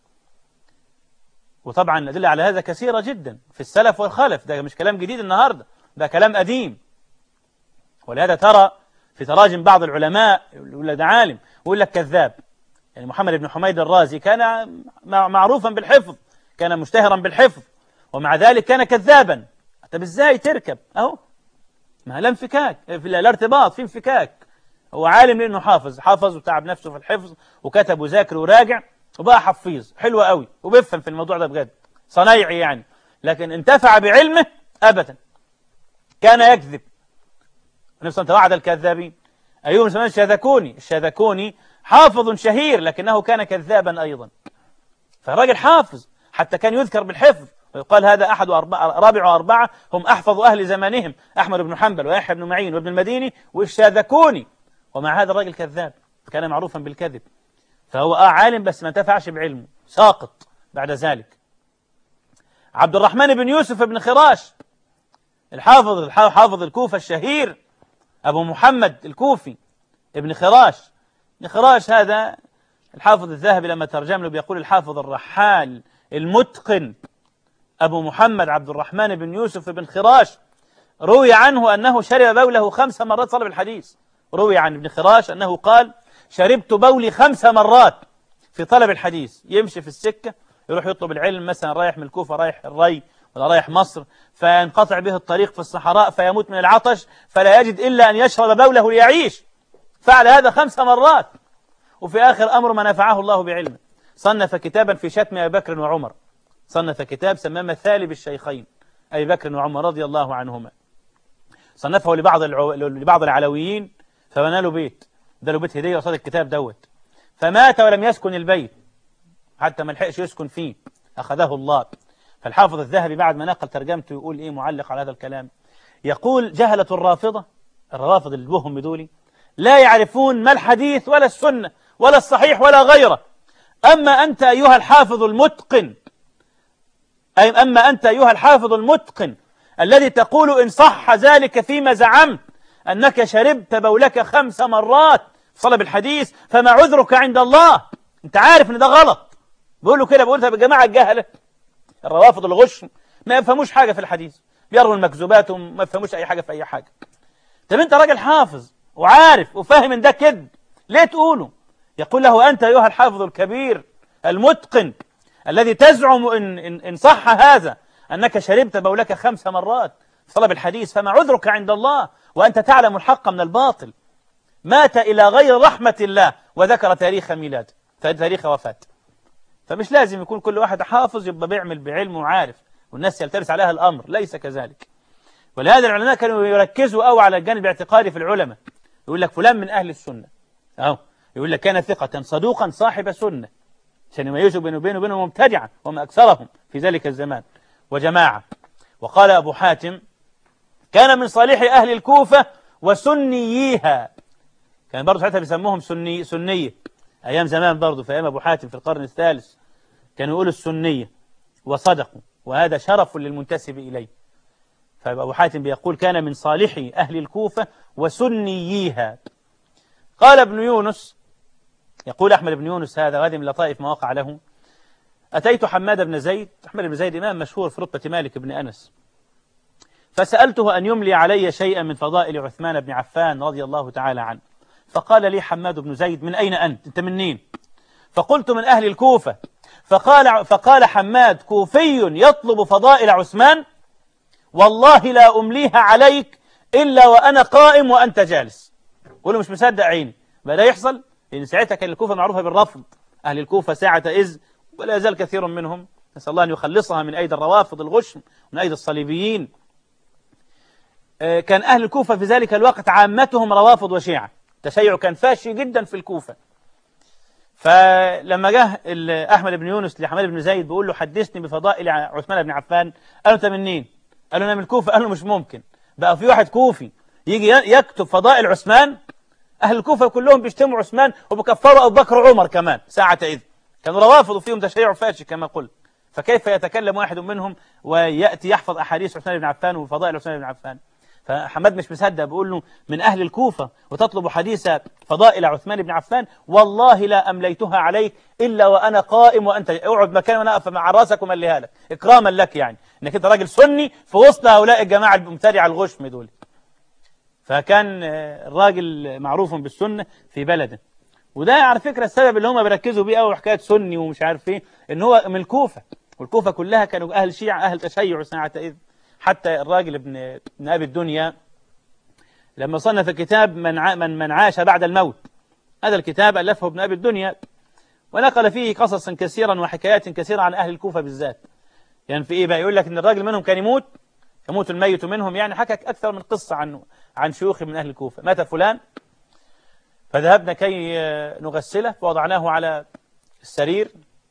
وطبعا الأدلة على هذا كثيرة جدا في السلف والخلف، ده مش كلام جديد النهاردة، ده كلام قديم. ولهذا ترى في تراجم بعض العلماء يقول لك ده عالم ويقول لك كذاب. يعني محمد بن حميد الرازي كان معروفا بالحفظ، كان مشتهرا بالحفظ، ومع ذلك كان كذابا. طب ازاي تركب اهو؟ ما لا انفكاك، لا ارتباط، في انفكاك. هو عالم لانه حافظ، حافظ وتعب نفسه في الحفظ وكتب وذاكر وراجع وبقى حفيظ حلو قوي وبيفهم في الموضوع ده بجد، صنايعي يعني، لكن انتفع بعلمه ابدا، كان يكذب. نفسه انت وعد الكذابين. ايوب بن الشاذكوني، الشاذكوني حافظ شهير لكنه كان كذابا ايضا. فالراجل حافظ، حتى كان يذكر بالحفظ ويقال هذا أحد وأربعة، رابع وأربعة هم أحفظ أهل زمانهم، أحمد بن حنبل ويحيى بن معين وابن المديني والشاذكوني، ومع هذا الراجل كذاب، كان معروفا بالكذب. فهو آه عالم بس ما انتفعش بعلمه، ساقط بعد ذلك. عبد الرحمن بن يوسف بن خراش، الحافظ الحافظ الكوفة الشهير، أبو محمد الكوفي ابن خراش. ابن خراش هذا الحافظ الذهبي لما ترجم له بيقول الحافظ الرحال المتقن أبو محمد عبد الرحمن بن يوسف بن خراش، روي عنه أنه شرب بوله خمس مرات طلب الحديث. روي عن ابن خراش أنه قال: شربت بولي خمس مرات في طلب الحديث. يمشي في السكة يروح يطلب العلم، مثلا رايح من الكوفة رايح الري ولا رايح مصر، فينقطع به الطريق في الصحراء فيموت من العطش فلا يجد إلا أن يشرب بوله ليعيش. فعل هذا خمس مرات، وفي آخر أمر ما نفعه الله بعلمه. صنف كتابا في شتم أبي بكر وعمر، صنف كتاب سماه مثالب الشيخين أبي بكر وعمر رضي الله عنهما. صنفه لبعض العو... لبعض العلويين فبنى له بيت، ده له بيت هدية قصاد الكتاب دوت، فمات ولم يسكن البيت حتى ما لحقش يسكن فيه، أخذه الله. فالحافظ الذهبي بعد ما نقل ترجمته يقول إيه معلق على هذا الكلام، يقول: جهلة الرافضة، الرافض اللي بهم بدولي، لا يعرفون ما الحديث ولا السنة ولا الصحيح ولا غيره. أما أنت أيها الحافظ المتقن، أي أما أنت أيها الحافظ المتقن الذي تقول إن صح ذلك فيما زعمت أنك شربت بولك خمس مرات في طلب الحديث، فما عذرك عند الله؟ أنت عارف أن ده غلط. بيقولوا كده، بيقولوا بالجماعة الجهلة الروافض الغش ما يفهموش حاجة في الحديث، بيروا المكذوبات وما يفهموش أي حاجة في أي حاجة. طب أنت راجل حافظ وعارف وفاهم إن ده كذب، ليه تقوله؟ يقول له: أنت أيها الحافظ الكبير المتقن الذي تزعم إن, إن, إن صح هذا أنك شربت بولك خمس مرات في طلب الحديث، فما عذرك عند الله وأنت تعلم الحق من الباطل؟ مات إلى غير رحمة الله وذكر تاريخ ميلاد تاريخ وفاة. فمش لازم يكون كل واحد حافظ يبقى بيعمل بعلم وعارف والناس يلتبس عليها الأمر، ليس كذلك. ولهذا العلماء كانوا يركزوا قوي على الجانب الاعتقادي في العلماء. يقول لك فلان من أهل السنة، أهو يقول لك كان ثقة صدوقا صاحب سنة، عشان يميزوا بينه وبينه وبينه مبتدعا وما أكثرهم في ذلك الزمان وجماعة. وقال أبو حاتم كان من صالح أهل الكوفة وسنييها، كان برضه ساعتها بيسموهم سني سنية أيام زمان، برضه في أيام أبو حاتم في القرن الثالث كانوا يقولوا السنية وصدقوا، وهذا شرف للمنتسب إليه. فأبو حاتم بيقول كان من صالح أهل الكوفة وسنييها. قال ابن يونس، يقول أحمد بن يونس هذا وهذه من لطائف ما وقع له، أتيت حماد بن زيد، حماد بن زيد إمام مشهور في رتبة مالك بن أنس، فسألته أن يملي علي شيئا من فضائل عثمان بن عفان رضي الله تعالى عنه، فقال لي حماد بن زيد من أين أنت؟ أنت منين؟ فقلت من أهل الكوفة. فقال, فقال حماد كوفي يطلب فضائل عثمان والله لا أمليها عليك إلا وأنا قائم وأنت جالس. قوله مش مصدق عيني. بدأ يحصل لأن ساعتها كان الكوفة معروفة بالرفض، أهل الكوفة ساعة إذ ولا يزال كثير منهم، نسأل الله أن يخلصها من أيدي الروافض الغشم من أيدي الصليبيين. كان أهل الكوفة في ذلك الوقت عامتهم روافض وشيعة، التشيع كان فاشي جدا في الكوفة. فلما جه أحمد بن يونس لحماد بن زيد بيقول له حدثني بفضائل عثمان بن عفان، قال له أنت منين؟ قال له أنا من الكوفة. قال له مش ممكن بقى في واحد كوفي يجي يكتب فضائل عثمان؟ أهل الكوفة كلهم بيشتموا عثمان وبكفروا أبو بكر وعمر كمان ساعة إذ، كانوا روافض وفيهم تشيع فاشي كما قلت. فكيف يتكلم واحد منهم ويأتي يحفظ أحاديث عثمان بن عفان وفضائل عثمان بن عفان؟ فحماد مش مصدق، بيقول له من أهل الكوفة وتطلب حديث فضائل عثمان بن عفان، والله لا أمليتها عليك إلا وأنا قائم وأنت اقعد مكان وأنا أقف مع راسك ومليها لك إكراما لك، يعني إنك أنت راجل سني في وسط هؤلاء الجماعة المبتدعة الغشم دول. فكان الراجل معروف بالسنة في بلده. وده على فكرة السبب اللي هم بيركزوا بيه قوي حكاية سني ومش عارف ايه، ان هو من الكوفة، والكوفة كلها كانوا أهل شيعة أهل تشيع ساعة إذ. حتى الراجل ابن ابن أبي الدنيا لما صنف كتاب من من من عاش بعد الموت، هذا الكتاب ألفه ابن أبي الدنيا ونقل فيه قصصا كثيرا وحكايات كثيرة عن أهل الكوفة بالذات. يعني في إيه بقى؟ يقول لك إن الراجل منهم كان يموت يموت الميت منهم، يعني حكى أكثر من قصة عنه عن شيوخ من أهل الكوفة. مات فلان فذهبنا كي نغسله فوضعناه على السرير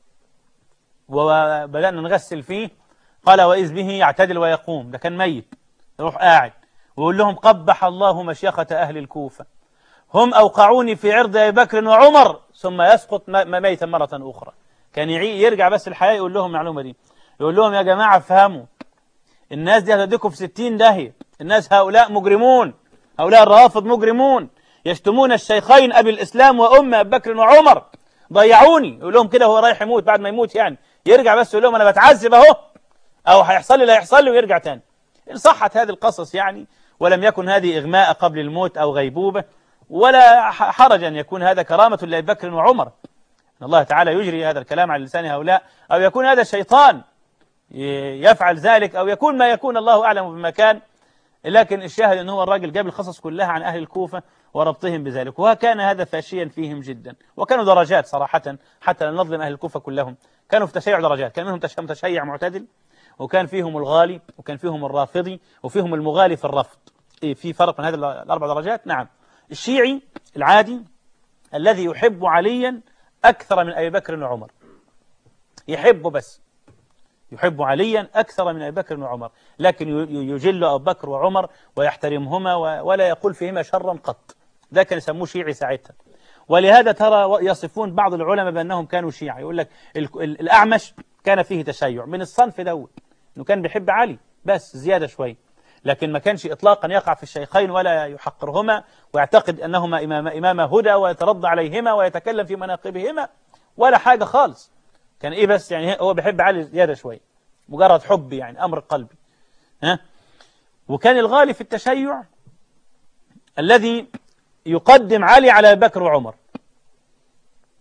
وبدأنا نغسل فيه، قال وإذ به يعتدل ويقوم، ده كان ميت، يروح قاعد ويقول لهم قبح الله مشيخة أهل الكوفة، هم أوقعوني في عرض أبي بكر وعمر ثم يسقط ميتا مرة أخرى. كان يرجع بس الحياة يقول لهم المعلومة دي، يقول لهم يا جماعة فهموا، الناس دي هتديكم في ستين داهية، الناس هؤلاء مجرمون، هؤلاء الروافض مجرمون يشتمون الشيخين أبي الإسلام وأم أبي بكر وعمر، ضيعوني. يقول لهم كده هو رايح يموت، بعد ما يموت يعني يرجع بس يقول لهم أنا بتعذب أهو، أو هيحصل لي لا يحصل لي، ويرجع تاني. إن صحت هذه القصص يعني، ولم يكن هذه إغماء قبل الموت أو غيبوبة، ولا حرج أن يكون هذا كرامة لأبي بكر وعمر، أن الله تعالى يجري هذا الكلام على لسان هؤلاء، أو يكون هذا الشيطان يفعل ذلك، أو يكون ما يكون، الله أعلم بمكان. لكن الشاهد أن هو الراجل جاب القصص كلها عن أهل الكوفة وربطهم بذلك، وكان هذا فاشيا فيهم جدا. وكانوا درجات صراحة، حتى لا نظلم أهل الكوفة كلهم، كانوا في تشيع درجات، كان منهم متشيع معتدل، وكان فيهم الغالي، وكان فيهم الرافضي، وفيهم المغالي في الرفض. إيه في فرق من هذه الأربع درجات؟ نعم. الشيعي العادي الذي يحب عليا أكثر من أبي بكر وعمر، يحبه بس يحب عليا أكثر من أبي بكر وعمر، لكن يجل أبو بكر وعمر ويحترمهما ولا يقول فيهما شرا قط. ده كان يسموه شيعي ساعتها. ولهذا ترى يصفون بعض العلماء بأنهم كانوا شيعة، يقول لك الأعمش كان فيه تشيع من الصنف دول، إنه كان بيحب علي بس زيادة شوي، لكن ما كانش إطلاقا يقع في الشيخين ولا يحقرهما ويعتقد أنهما إمام إمام هدى ويترضى عليهما ويتكلم في مناقبهما ولا حاجة خالص. كان إيه بس يعني هو بيحب علي زيادة شوي، مجرد حب يعني أمر قلبي. ها؟ وكان الغالي في التشيع الذي يقدم علي على أبي بكر وعمر،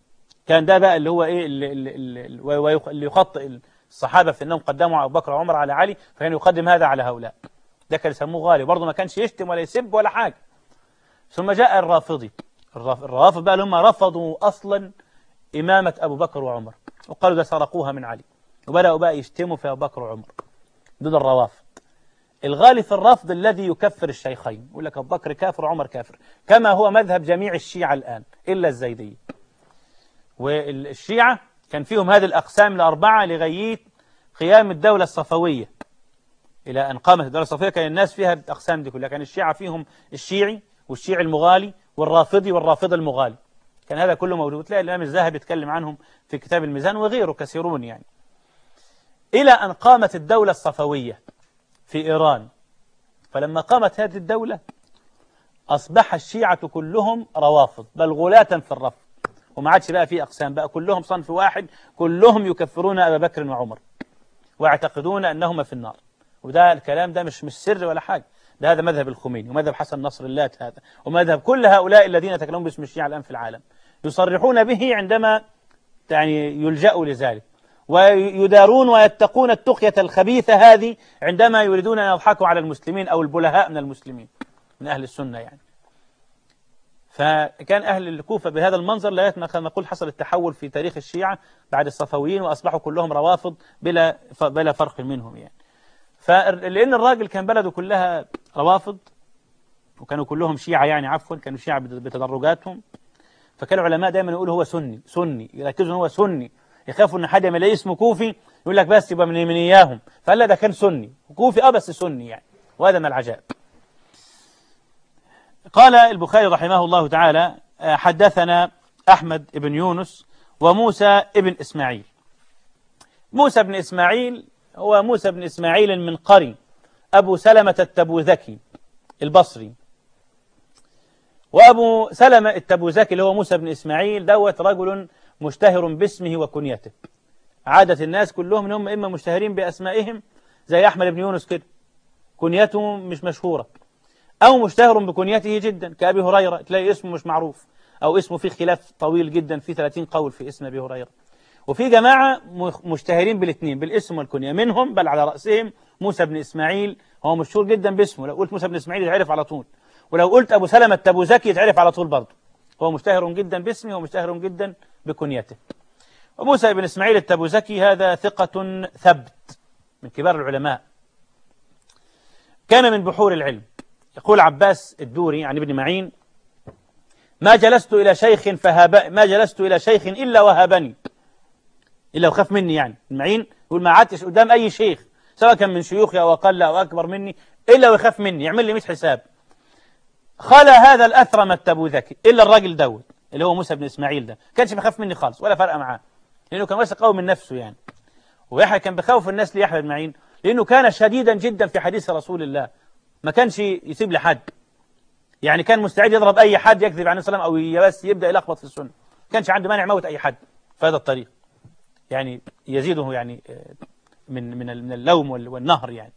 كان ده بقى اللي هو إيه اللي, اللي, اللي, اللي يخطئ الصحابة في أنهم قدموا أبو بكر وعمر على علي، فكان يقدم هذا على هؤلاء. ده كان يسموه غالي، برضه ما كانش يشتم ولا يسب ولا حاجة. ثم جاء الرافضي، الرافض بقى اللي هم رفضوا أصلا إمامة أبو بكر وعمر، وقالوا ده سرقوها من علي، وبدأوا بقى يشتموا في أبو بكر وعمر. دول الروافض. الغالي في الرفض الذي يكفر الشيخين، يقول لك أبو بكر كافر وعمر كافر، كما هو مذهب جميع الشيعة الآن إلا الزيدية. والشيعة كان فيهم هذه الأقسام الأربعة لغاية قيام الدولة الصفوية. إلى أن قامت الدولة الصفوية كان الناس فيها الأقسام دي كلها، كان الشيعة فيهم الشيعي والشيعي المغالي والرافضي والرافض المغالي، كان هذا كله موجود. وتلاقي الإمام الذهبي يتكلم عنهم في كتاب الميزان وغيره كثيرون يعني. إلى أن قامت الدولة الصفوية في إيران، فلما قامت هذه الدولة أصبح الشيعة كلهم روافض، بل غلاة في الرفض، وما عادش بقى في أقسام، بقى كلهم صنف واحد، كلهم يكفرون أبا بكر وعمر ويعتقدون أنهما في النار. وده الكلام ده مش مش سر ولا حاجة، ده هذا مذهب الخميني ومذهب حسن نصر الله هذا، ومذهب كل هؤلاء الذين يتكلمون باسم الشيعة الآن في العالم، يصرحون به عندما يعني يلجأوا لذلك، ويدارون ويتقون التقية الخبيثة هذه عندما يريدون أن يضحكوا على المسلمين أو البلهاء من المسلمين من أهل السنة يعني. فكان أهل الكوفة بهذا المنظر لغاية ما كما نقول حصل التحول في تاريخ الشيعة بعد الصفويين، وأصبحوا كلهم روافض بلا بلا فرق منهم يعني. فلأن الراجل كان بلده كلها روافض، وكانوا كلهم شيعة يعني عفوا كانوا شيعة بتدرجاتهم، فكان العلماء دايما يقولوا هو سني سني، يركزوا ان هو سني، يخافوا ان حد يلاقي اسمه كوفي يقول لك بس يبقى من من اياهم، فقال لا ده كان سني كوفي اه بس سني يعني، وهذا من العجائب. قال البخاري رحمه الله تعالى حدثنا أحمد بن يونس وموسى بن إسماعيل. موسى بن إسماعيل هو موسى بن إسماعيل المنقري أبو سلمة التبوذكي البصري. وأبو سلمة التبوذكي اللي هو موسى بن إسماعيل دوت رجل مشتهر باسمه وكنيته. عادة الناس كلهم إنهم إما مشتهرين بأسمائهم زي أحمد بن يونس كده كنيته مش مشهورة، أو مشتهر بكنيته جدا كأبي هريرة تلاقي اسمه مش معروف، أو اسمه فيه خلاف طويل جدا في ثلاثين قول في اسم أبي هريرة. وفي جماعة مشتهرين بالاثنين بالاسم والكنية، منهم بل على رأسهم موسى بن إسماعيل، هو مشهور جدا باسمه، لو قلت موسى بن إسماعيل يتعرف على طول، ولو قلت أبو سلمة التبوذكي يتعرف على طول برضه، هو مشتهر جدا باسمه ومشتهر جدا بكنيته. وموسى بن إسماعيل التبوذكي هذا ثقة ثبت من كبار العلماء، كان من بحور العلم. يقول عباس الدوري عن ابن معين: ما جلست إلى شيخ فهاب ما جلست إلى شيخ إلا وهابني، إلا وخاف مني يعني. ابن معين يقول ما عدتش قدام أي شيخ سواء كان من شيوخي أو أقل أو أكبر مني إلا ويخاف مني يعمل لي مية حساب. خلا هذا الأثرم التبوذكي إلا الراجل دوت اللي هو موسى بن إسماعيل ده، كانش بيخاف مني خالص ولا فرق معاه، لأنه كان واثق قوي من نفسه يعني. ويحيى كان بخوف الناس ليحيى بن معين لأنه كان شديدا جدا في حديث رسول الله، ما كانش يسيب لحد يعني، كان مستعد يضرب أي حد يكذب عن السلام أو بس يبدأ يلخبط في السنة، كانش عنده مانع موت أي حد في هذا الطريق يعني، يزيده يعني من من من اللوم والنهر يعني.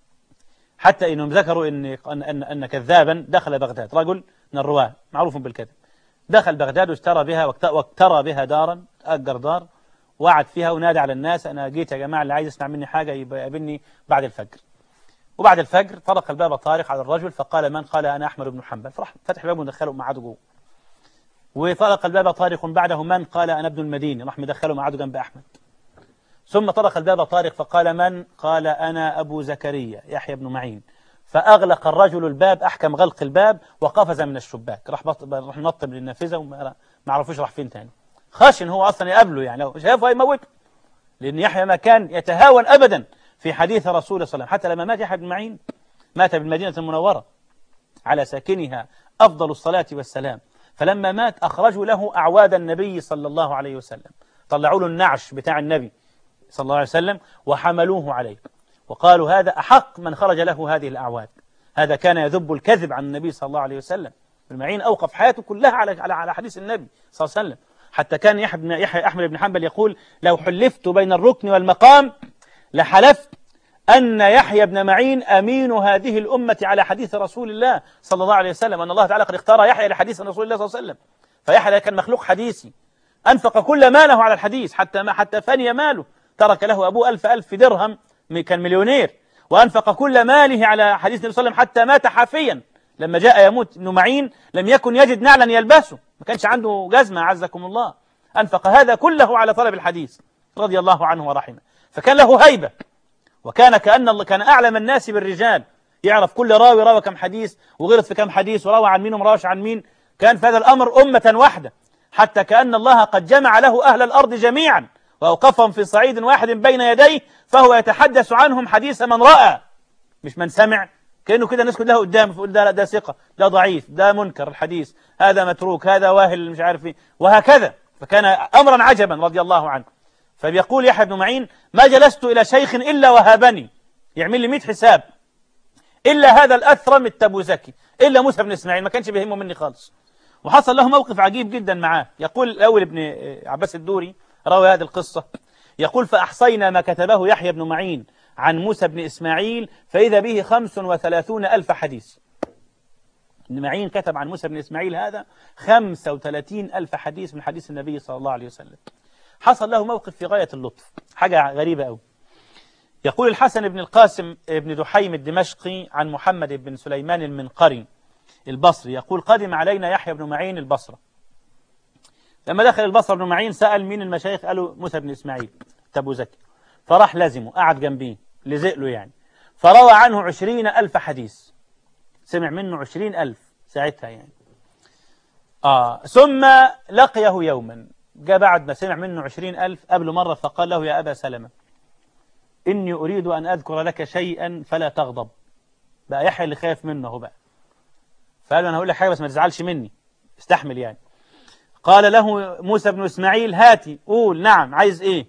حتى إنهم ذكروا إن أن أن كذابا دخل بغداد، رجل من الرواة معروف بالكذب، دخل بغداد واشترى بها واقترى بها دارا، أجر دار وقعد فيها ونادى على الناس: أنا جيت يا جماعة اللي عايز يسمع مني حاجة يبقى يقابلني بعد الفجر. وبعد الفجر طرق الباب طارق على الرجل فقال: من؟ قال: أنا أحمد بن حنبل. فراح فتح الباب ودخله معاده جوه. وطرق الباب طارق بعده: من؟ قال: أنا ابن المديني. راح مدخله معاده جنب أحمد. ثم طرق الباب طارق فقال: من؟ قال: أنا أبو زكريا يحيى بن معين. فأغلق الرجل الباب أحكم غلق الباب وقفز من الشباك، راح راح نط من النافذة وما عرفوش راح فين تاني، خاشن هو أصلا يقابله يعني، لو شافه هيموته، لأن يحيى ما كان يتهاون أبدا في حديث رسول الله صلى الله عليه وسلم. حتى لما مات يحيى بن معين مات بالمدينة المنورة على ساكنها أفضل الصلاة والسلام، فلما مات أخرجوا له أعواد النبي صلى الله عليه وسلم، طلعوا له النعش بتاع النبي صلى الله عليه وسلم وحملوه عليه، وقالوا هذا أحق من خرج له هذه الأعواد، هذا كان يذب الكذب عن النبي صلى الله عليه وسلم. ابن معين أوقف حياته كلها على على على حديث النبي صلى الله عليه وسلم، حتى كان يحيى يحيى أحمد بن حنبل يقول: لو حلفت بين الركن والمقام لحلفت أن يحيى بن معين أمين هذه الأمة على حديث رسول الله صلى الله عليه وسلم، أن الله تعالى قد اختار يحيى لحديث رسول الله صلى الله عليه وسلم، فيحيى كان مخلوق حديثي، أنفق كل ماله على الحديث حتى ما حتى فني ماله، ترك له أبوه ألف ألف درهم، كان مليونير، وأنفق كل ماله على حديث النبي صلى الله عليه وسلم حتى مات حافيا. لما جاء يموت ابن معين لم يكن يجد نعلا يلبسه، ما كانش عنده جزمة عزكم الله، أنفق هذا كله على طلب الحديث رضي الله عنه ورحمه. فكان له هيبة، وكان كأن الله كان أعلم الناس بالرجال، يعرف كل راوي روى كم حديث وغلط في كم حديث وروى عن مين وما روىش عن مين. كان في هذا الأمر أمة واحدة، حتى كأن الله قد جمع له أهل الأرض جميعا وأوقفهم في صعيد واحد بين يديه، فهو يتحدث عنهم حديث من رأى مش من سمع. كأنه كده الناس كلها قدامه، فيقول ده ده ثقة، ده ضعيف، ده منكر الحديث، هذا متروك، هذا واهل مش عارف ايه، وهكذا. فكان أمرا عجبا رضي الله عنه. فبيقول يحيى بن معين: ما جلست إلى شيخ إلا وهابني، يعمل لي مئة حساب، إلا هذا الأثرم التبوذكي، إلا موسى بن إسماعيل ما كانش بيهمه مني خالص. وحصل له موقف عجيب جدا معاه. يقول الأول ابن عباس الدوري روى هذه القصة، يقول: فأحصينا ما كتبه يحيى بن معين عن موسى بن إسماعيل فإذا به خمس وثلاثون ألف حديث. ابن معين كتب عن موسى بن إسماعيل هذا خمسة وثلاثين ألف حديث من حديث النبي صلى الله عليه وسلم. حصل له موقف في غاية اللطف، حاجة غريبة أوي. يقول الحسن بن القاسم بن دحيم الدمشقي عن محمد بن سليمان المنقري البصري، يقول: قدم علينا يحيى بن معين البصرة. لما دخل البصرة ابن معين سأل مين المشايخ، قالوا موسى بن إسماعيل التبوذكي. فراح لازمه، قعد جنبيه، لزق له يعني، فروى عنه عشرين ألف حديث، سمع منه عشرين ألف ساعتها يعني. آه ثم لقيه يوما، جاء بعد ما سمع منه عشرين ألف قبل مرة، فقال له: يا أبا سلمة، إني أريد أن أذكر لك شيئا فلا تغضب. بقى يحيى اللي خايف منه بقى، فقال له: أنا هقول لك حاجة بس ما تزعلش مني، استحمل يعني. قال له موسى بن إسماعيل: هاتي، قول. نعم، عايز إيه؟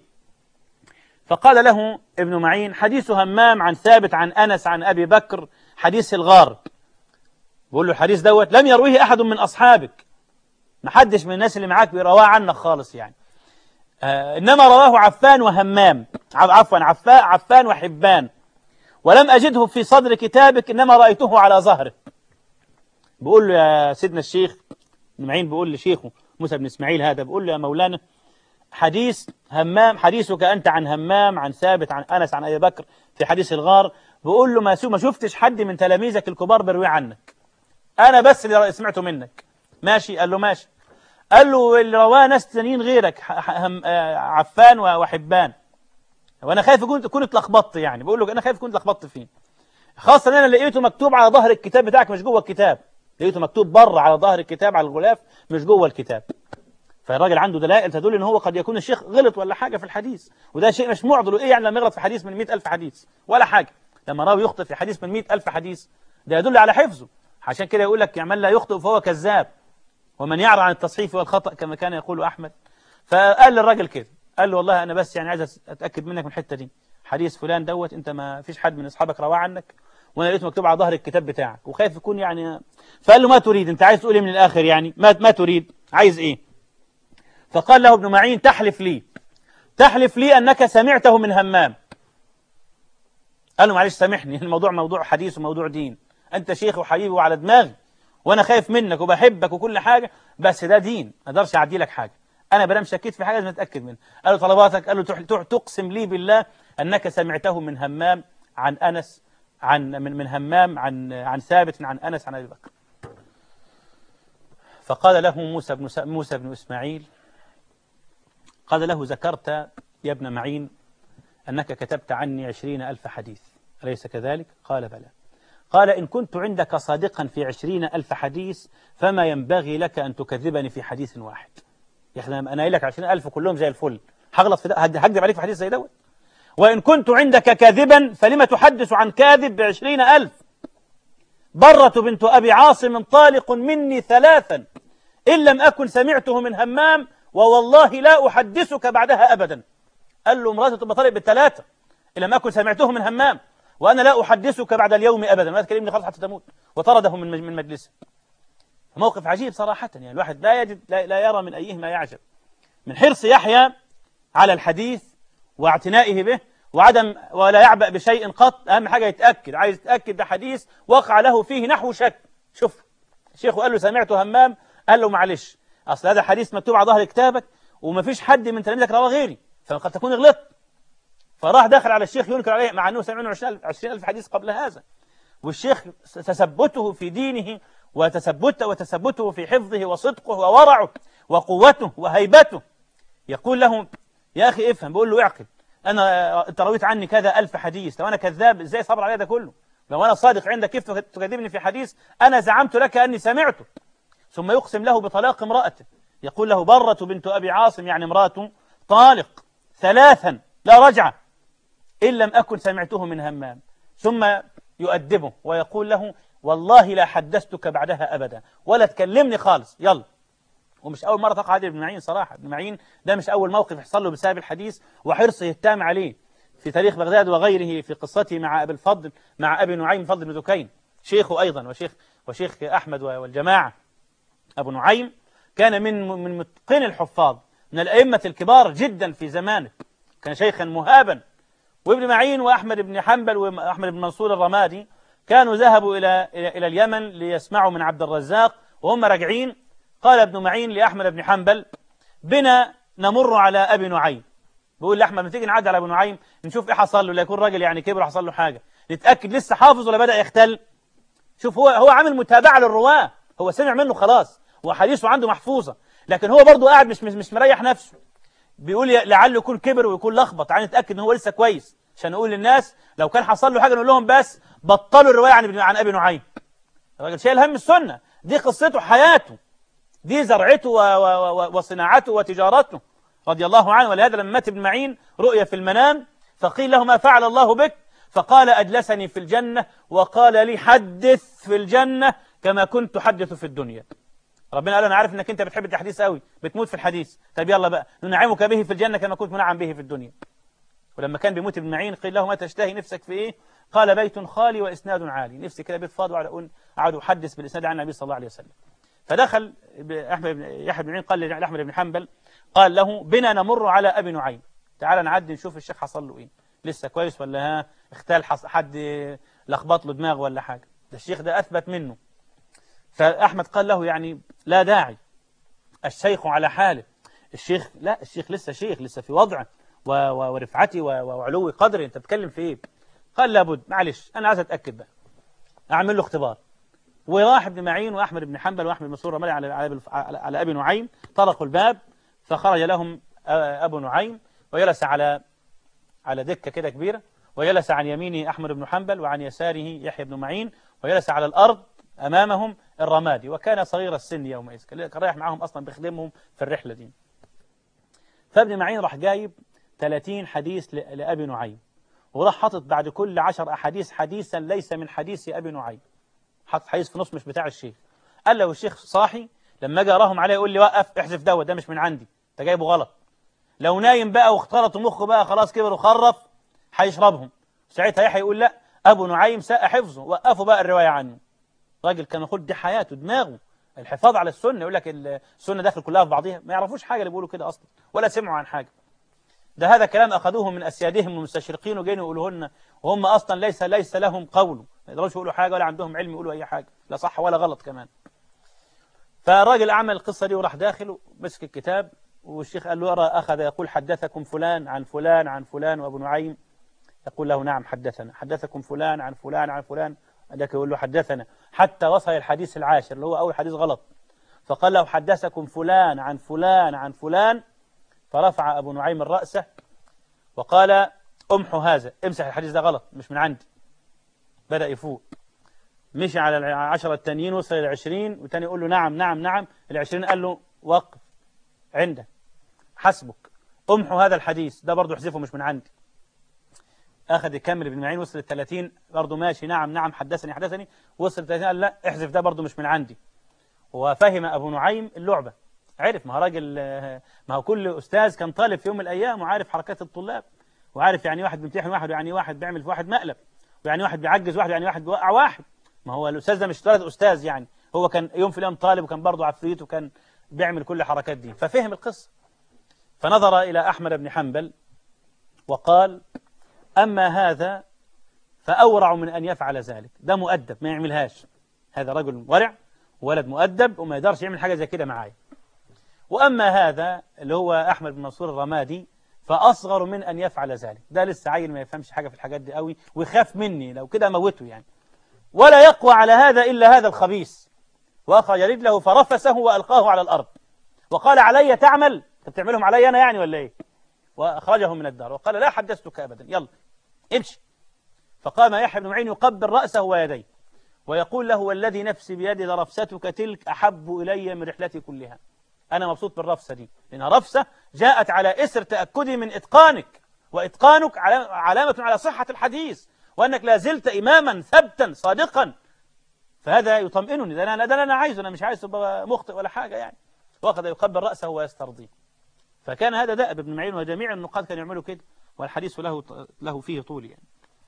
فقال له ابن معين: حديث همام عن ثابت عن أنس عن أبي بكر، حديث الغار. بقول له: الحديث دوت لم يرويه أحد من أصحابك، ما حدش من الناس اللي معاك بيرواه عنك خالص يعني، آه إنما رواه عفان وهمام، عفوا عفاء عفان وحبان، ولم أجده في صدر كتابك، إنما رأيته على ظهره. بقول له: يا سيدنا الشيخ ابن معين، بيقول لشيخه موسى بن إسماعيل هذا، بقول له: يا مولانا، حديث همام، حديثك أنت عن همام عن ثابت عن أنس عن أبي بكر في حديث الغار، بقول له: ما شفتش حد من تلاميذك الكبار بيروي عنك، أنا بس اللي سمعته منك. ماشي؟ قال له: ماشي. قال له: اللي رواه ناس تانيين غيرك، عفان وحبان، وأنا خايف كنت كنت اتلخبطت يعني. بقول له: أنا خايف كنت اتلخبطت فيه، خاصة أن أنا لقيته مكتوب على ظهر الكتاب بتاعك مش جوه الكتاب، لقيته مكتوب بره على ظهر الكتاب على الغلاف مش جوه الكتاب. فالراجل عنده دلائل تدل ان هو قد يكون الشيخ غلط ولا حاجة في الحديث، وده شيء مش معضل. ايه يعني لما يغلط في حديث من مئة ألف حديث ولا حاجة؟ لما راوي يخطئ في حديث من مئة ألف حديث ده يدل على حفظه. عشان كده يقول لك: من لا يخطئ فهو كذاب، ومن يعرى عن التصحيف والخطأ كما كان يقول أحمد. فقال للراجل كده، قال له: والله أنا بس يعني عايز أتأكد منك من الحتة دي، حديث فلان دوت أنت ما فيش حد من أصحابك رواه عنك، وأنا لقيته مكتوب على ظهر الكتاب بتاعك، وخايف يكون يعني. فقال له: ما تريد؟ أنت عايز تقول إيه من الآخر يعني؟ ما ما تريد؟ عايز إيه؟ فقال له ابن معين: تحلف لي، تحلف لي أنك سمعته من همام. قال له: معلش سامحني، الموضوع موضوع حديث وموضوع دين، أنت شيخ وحبيبي وعلى دماغي، وأنا خايف منك وبحبك وكل حاجة، بس ده دين ما أقدرش أعدي لك حاجة، أنا بدام شكيت في حاجة لازم أتأكد منها. قال له: طلباتك؟ قال له: تقسم لي بالله أنك سمعته من همام عن أنس عن من من همام عن عن ثابت عن أنس عن أبي بكر. فقال له موسى بن موسى بن إسماعيل، قال له: ذكرت يا ابن معين أنك كتبت عني عشرين ألف حديث، أليس كذلك؟ قال: بلى. قال: إن كنت عندك صادقا في عشرين ألف حديث فما ينبغي لك أن تكذبني في حديث واحد. يا أخي أنا قايل لك عشرين ألف كلهم زي الفل، هغلط في ده؟ هكذب عليك في حديث زي دوت؟ وإن كنت عندك كاذبا فلما تحدث عن كاذب بعشرين ألف؟ برة بنت أبي عاصم طالق مني ثلاثا إن لم أكن سمعته من همام، ووالله لا أحدثك بعدها أبدا. قال له: امرأة تبقى طالق بالثلاثة إن لم أكن سمعته من همام، وأنا لا أحدثك بعد اليوم أبدا، ما تكلمني خلاص حتى تموت. وطرده من من مجلسه. موقف عجيب صراحة يعني، الواحد لا يجد لا, لا يرى من أيهما يعجب، من حرص يحيى على الحديث واعتنائه به، وعدم ولا يعبأ بشيء قط. أهم حاجة يتأكد، عايز يتأكد ده حديث وقع له فيه نحو شك. شوف الشيخ قال له: سمعت همام، قال له: معلش، أصل هذا حديث مكتوب على ظهر كتابك، وما فيش حد من تلاميذك رواه غيري، فقد تكون غلطت. فراح داخل على الشيخ ينكر عليه مع أنه سمع منه عشرين ألف حديث قبل هذا. والشيخ تثبته في دينه وتثبته وتثبته في حفظه وصدقه وورعه وقوته وهيبته يقول له يا أخي افهم. بيقول له اعقل، أنا أنت رويت عني كذا ألف حديث، لو أنا كذاب إزاي صبر علي ده كله؟ لو أنا صادق عندك كيف تكذبني في حديث أنا زعمت لك أني سمعته؟ ثم يقسم له بطلاق امرأته، يقول له برة بنت أبي عاصم يعني امرأته طالق ثلاثا لا رجعة إن لم أكن سمعته من همام. ثم يؤدبه ويقول له والله لا حدثتك بعدها أبدا ولا تكلمني خالص، يلا. ومش أول مرة تقع هذه ابن معين صراحة. ابن معين ده مش أول موقف يحصل له بسبب الحديث وحرصه التام عليه في تاريخ بغداد وغيره، في قصته مع أبي الفضل مع أبي نعيم فضل بن دكين شيخه أيضا وشيخ وشيخ أحمد والجماعة. أبو نعيم كان من من متقن الحفاظ، من الأئمة الكبار جدا في زمانه، كان شيخا مهابا. وابن معين وأحمد بن حنبل وأحمد بن منصور الرمادي كانوا ذهبوا إلى إلى اليمن ليسمعوا من عبد الرزاق، وهم راجعين قال ابن معين لأحمد بن حنبل بنا نمر على أبي نعيم. بيقول لأحمد ما تيجي نعدي على أبو نعيم نشوف إيه حصل له، لا يكون راجل يعني كبر حصل له حاجة، نتأكد لسه حافظ ولا بدأ يختل. شوف هو هو عامل متابعة للرواة، هو سمع منه خلاص وحديثه عنده محفوظة، لكن هو برضه قاعد مش مش مريح نفسه، بيقول لعله يكون كبر ويكون لخبط، تعالى نتأكد إن هو لسه كويس عشان نقول للناس لو كان حصل له حاجة نقول لهم بس بطلوا الرواية عن عن أبي نعيم. الراجل شايل هم السنة، دي قصته حياته، دي زرعته وصناعته وتجارته رضي الله عنه. ولهذا لما مات ابن معين رؤيا في المنام فقيل له ما فعل الله بك؟ فقال أجلسني في الجنة وقال لي حدث في الجنة كما كنت تحدث في الدنيا. ربنا قال أنا عارف أنك أنت بتحب الحديث قوي، بتموت في الحديث، طيب يلا بقى ننعمك به في الجنة كما كنت منعم به في الدنيا. ولما كان بيموت ابن معين قيل له ما تشتهي نفسك في إيه؟ قال بيت خالي وإسناد عالي، نفسي كده بيت فاضي وأقعد أحدث بالإسناد عن النبي صلى الله عليه وسلم. فدخل أحمد بن يحيى بن معين قال لأحمد بن حنبل قال له بنا نمر على أبي نعيم، تعال نعدي نشوف الشيخ حصل له إيه، لسه كويس ولا ها اختال حد لخبط له دماغه ولا حاجة، ده الشيخ ده أثبت منه. فأحمد قال له يعني لا داعي، الشيخ على حاله، الشيخ لا الشيخ لسه شيخ لسه في وضعه ورفعتي وعلو قدري، أنت بتتكلم في إيه؟ قال لابد معلش أنا عايز أتأكد بقى، أعمل له اختبار. وراح ابن معين وأحمد بن حنبل وأحمد بن منصور الرمادي على على على أبي نعيم، طرقوا الباب فخرج لهم أبو نعيم وجلس على على دكة كده كبيرة، وجلس عن يمينه أحمد بن حنبل وعن يساره يحيى بن معين، وجلس على الأرض أمامهم الرمادي، وكان صغير السن يومئذ، كان رايح معهم أصلا بيخدمهم في الرحلة دي. فابن معين راح جايب ثلاثين حديث لأبي نعيم، وراح حاطط بعد كل عشر أحاديث حديثا ليس من حديث أبي نعيم، حط حديث في نص مش بتاع الشيخ. قال له الشيخ صاحي لما اجي اراهم عليه يقول لي وقف احذف دوت، ده مش من عندي، انت جايبه غلط. لو نايم بقى واختلط مخه بقى خلاص كبر وخرف هيشربهم، ساعتها يحيى يقول لا ابو نعيم ساء حفظه، وقفوا بقى الروايه عنه. راجل كان يقول دي حياته دماغه الحفاظ على السنه، يقول لك السنه داخل كلها في بعضها، ما يعرفوش حاجه اللي بيقولوا كده اصلا ولا سمعوا عن حاجه. ده هذا كلام اخذوه من اسيادهم المستشرقين وجايين يقولوه لنا، وهم اصلا ليس ليس لهم قول، ما يقدروش يقولوا حاجه ولا عندهم علم يقولوا اي حاجه، لا صح ولا غلط كمان. فالراجل عمل القصه دي وراح داخل مسك الكتاب، والشيخ قال له ارى، اخذ يقول حدثكم فلان عن فلان عن فلان، وابو نعيم يقول له نعم حدثنا، حدثكم فلان عن فلان عن فلان، ذاك يقول له حدثنا، حتى وصل الحديث العاشر اللي هو اول حديث غلط، فقال له حدثكم فلان عن فلان عن فلان. فرفع ابو نعيم رأسه وقال امحوا هذا، امسح الحديث ده غلط مش من عندي. بدأ يفوق، مشي على العشرة التانيين وصل إلى العشرين، وتاني يقول له نعم نعم نعم، العشرين قال له وقف عندك حسبك، امحوا هذا الحديث ده برضه احذفه مش من عندي. أخذ يكمل ابن معين، وصل الثلاثين برضه ماشي نعم نعم حدثني حدثني، وصل الثلاثين قال لا احذف ده برضه مش من عندي. وفهم أبو نعيم اللعبة، عرف، ما هو راجل، ما هو كل أستاذ كان طالب في يوم من الأيام وعارف حركات الطلاب، وعارف يعني واحد بيمتحن واحد، ويعني واحد بيعمل في واحد مقلب، ويعني واحد بيعجز واحد، ويعني واحد بيوقع واحد. ما هو الأستاذ ده مش ثلاث أستاذ يعني، هو كان يوم في اليوم طالب وكان برضه عفريت وكان بيعمل كل الحركات دي، ففهم القصة. فنظر إلى أحمد بن حنبل وقال أما هذا فأورع من أن يفعل ذلك، ده مؤدب ما يعملهاش، هذا رجل ورع ولد مؤدب وما يقدرش يعمل حاجة زي كده معايا. وأما هذا اللي هو أحمد بن منصور الرمادي فأصغر من أن يفعل ذلك، ده لسه عيل ما يفهمش حاجة في الحاجات دي قوي ويخاف مني، لو كده موته يعني. ولا يقوى على هذا إلا هذا الخبيث، وأخرج رجله فرفسه وألقاه على الأرض وقال علي تعمل، أنت بتعملهم علي أنا يعني ولا إيه؟ وأخرجه من الدار وقال لا حدثتك أبدا، يلا امشي. فقام يحيى بن معين يقبل رأسه ويديه ويقول له والذي نفسي بيدي لرفستك تلك أحب إلي من رحلتي كلها. أنا مبسوط بالرفسة دي لأنها رفسة جاءت على إسر تأكدي من إتقانك، وإتقانك علامة على صحة الحديث وأنك لا زلت إماما ثبتا صادقا، فهذا يطمئنني، ده أنا, ده أنا عايزه، أنا مش عايز أبقى مخطئ ولا حاجة يعني. وأخذ يقبل رأسه ويسترضيه. فكان هذا دأب ابن معين وجميع النقاد كانوا يعملوا كده، والحديث له له فيه طول يعني.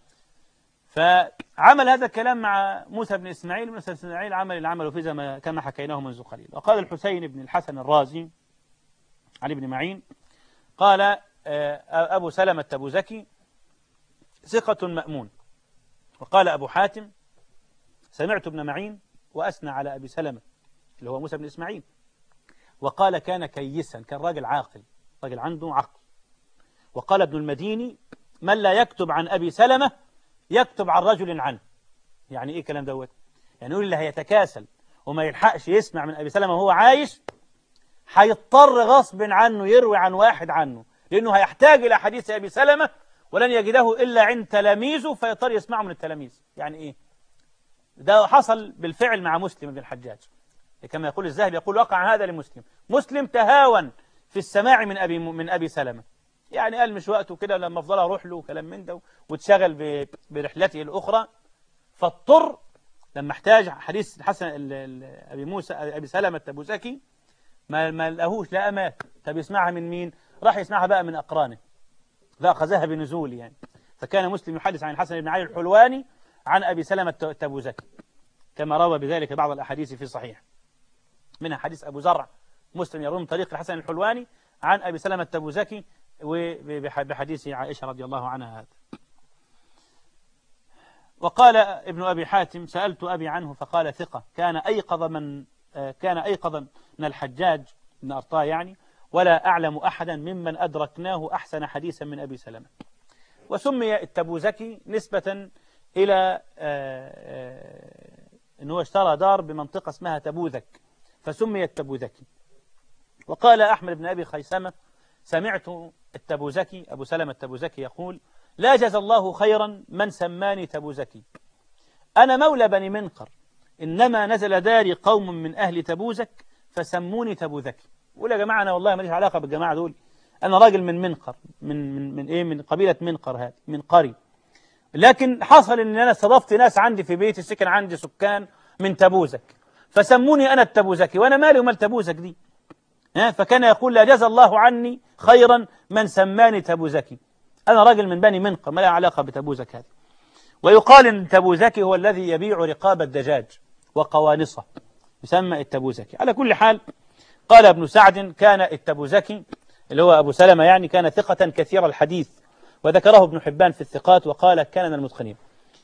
فعمل هذا الكلام مع موسى بن إسماعيل، موسى بن إسماعيل عمل العمل فيه زي ما كما حكيناه منذ قليل. وقال الحسين بن الحسن الرازي علي بن معين قال أبو سلمة التبوذكي ثقة مأمون. وقال أبو حاتم سمعت ابن معين وأثنى على أبي سلمة اللي هو موسى بن إسماعيل، وقال كان كيسا، كان راجل عاقل، راجل عنده عقل. وقال ابن المديني من لا يكتب عن أبي سلمة يكتب عن رجل عنه. يعني إيه الكلام دوت؟ يعني يقول اللي هيتكاسل وما يلحقش يسمع من أبي سلمة وهو عايش هيضطر غصب عنه يروي عن واحد عنه، لأنه هيحتاج إلى حديث أبي سلمة ولن يجده إلا عند تلاميذه فيضطر يسمعه من التلاميذ. يعني إيه؟ ده حصل بالفعل مع مسلم بن الحجاج، كما يقول الذهبي، يقول وقع هذا لمسلم. مسلم تهاون في السماع من أبي من أبي سلمة، يعني قال مش وقته كده لما أفضل أروح له وكلام من ده، واتشغل برحلته الأخرى، فاضطر لما احتاج حديث الحسن أبي موسى أبي سلمة التبوذكي ما ما لقاهوش، لا مات. طب يسمعها من مين؟ راح يسمعها بقى من أقرانه، فأخذها بنزول يعني. فكان مسلم يحدث عن الحسن بن علي الحلواني عن أبي سلمة التبوذكي كما روى بذلك بعض الأحاديث في صحيح، منها حديث أبو زرع مسلم يروي من طريق الحسن الحلواني عن أبي سلمة التبوذكي وبحديث عائشة رضي الله عنها هذا. وقال ابن أبي حاتم سألت أبي عنه فقال ثقة، كان أيقظ من كان أيقظ من الحجاج بن أرطاة يعني، ولا أعلم أحدا ممن أدركناه أحسن حديثا من أبي سلمة. وسمي التبوذكي نسبة إلى أنه اشترى دار بمنطقة اسمها تبوذك فسمي التبوذكي. وقال أحمد بن أبي خيسمة سمعت التبوذكي أبو سلمة التبوذكي يقول لا جزى الله خيرا من سماني تبوذكي، أنا مولى بني منقر، إنما نزل داري قوم من أهل تبوذك فسموني تبوذكي. يقول يا جماعة أنا والله ماليش علاقة بالجماعة دول، أنا راجل من منقر، من من من إيه من قبيلة منقر هذه من قري، لكن حصل إن أنا استضفت ناس عندي في بيتي، سكن عندي سكان من تبوذك فسموني أنا التبوذكي، وأنا مالي ومال تبوذك دي. فكان يقول لا جزى الله عني خيرا من سماني تبوذكي، أنا راجل من بني منقر ما له علاقة بتبوذك هذه. ويقال إن التبوذكي هو الذي يبيع رقاب الدجاج وقوانصه، يسمى التبوذكي. على كل حال قال ابن سعد كان التبوذكي اللي هو أبو سلمة يعني كان ثقة كثير الحديث، وذكره ابن حبان في الثقات وقال كان من المتقنين.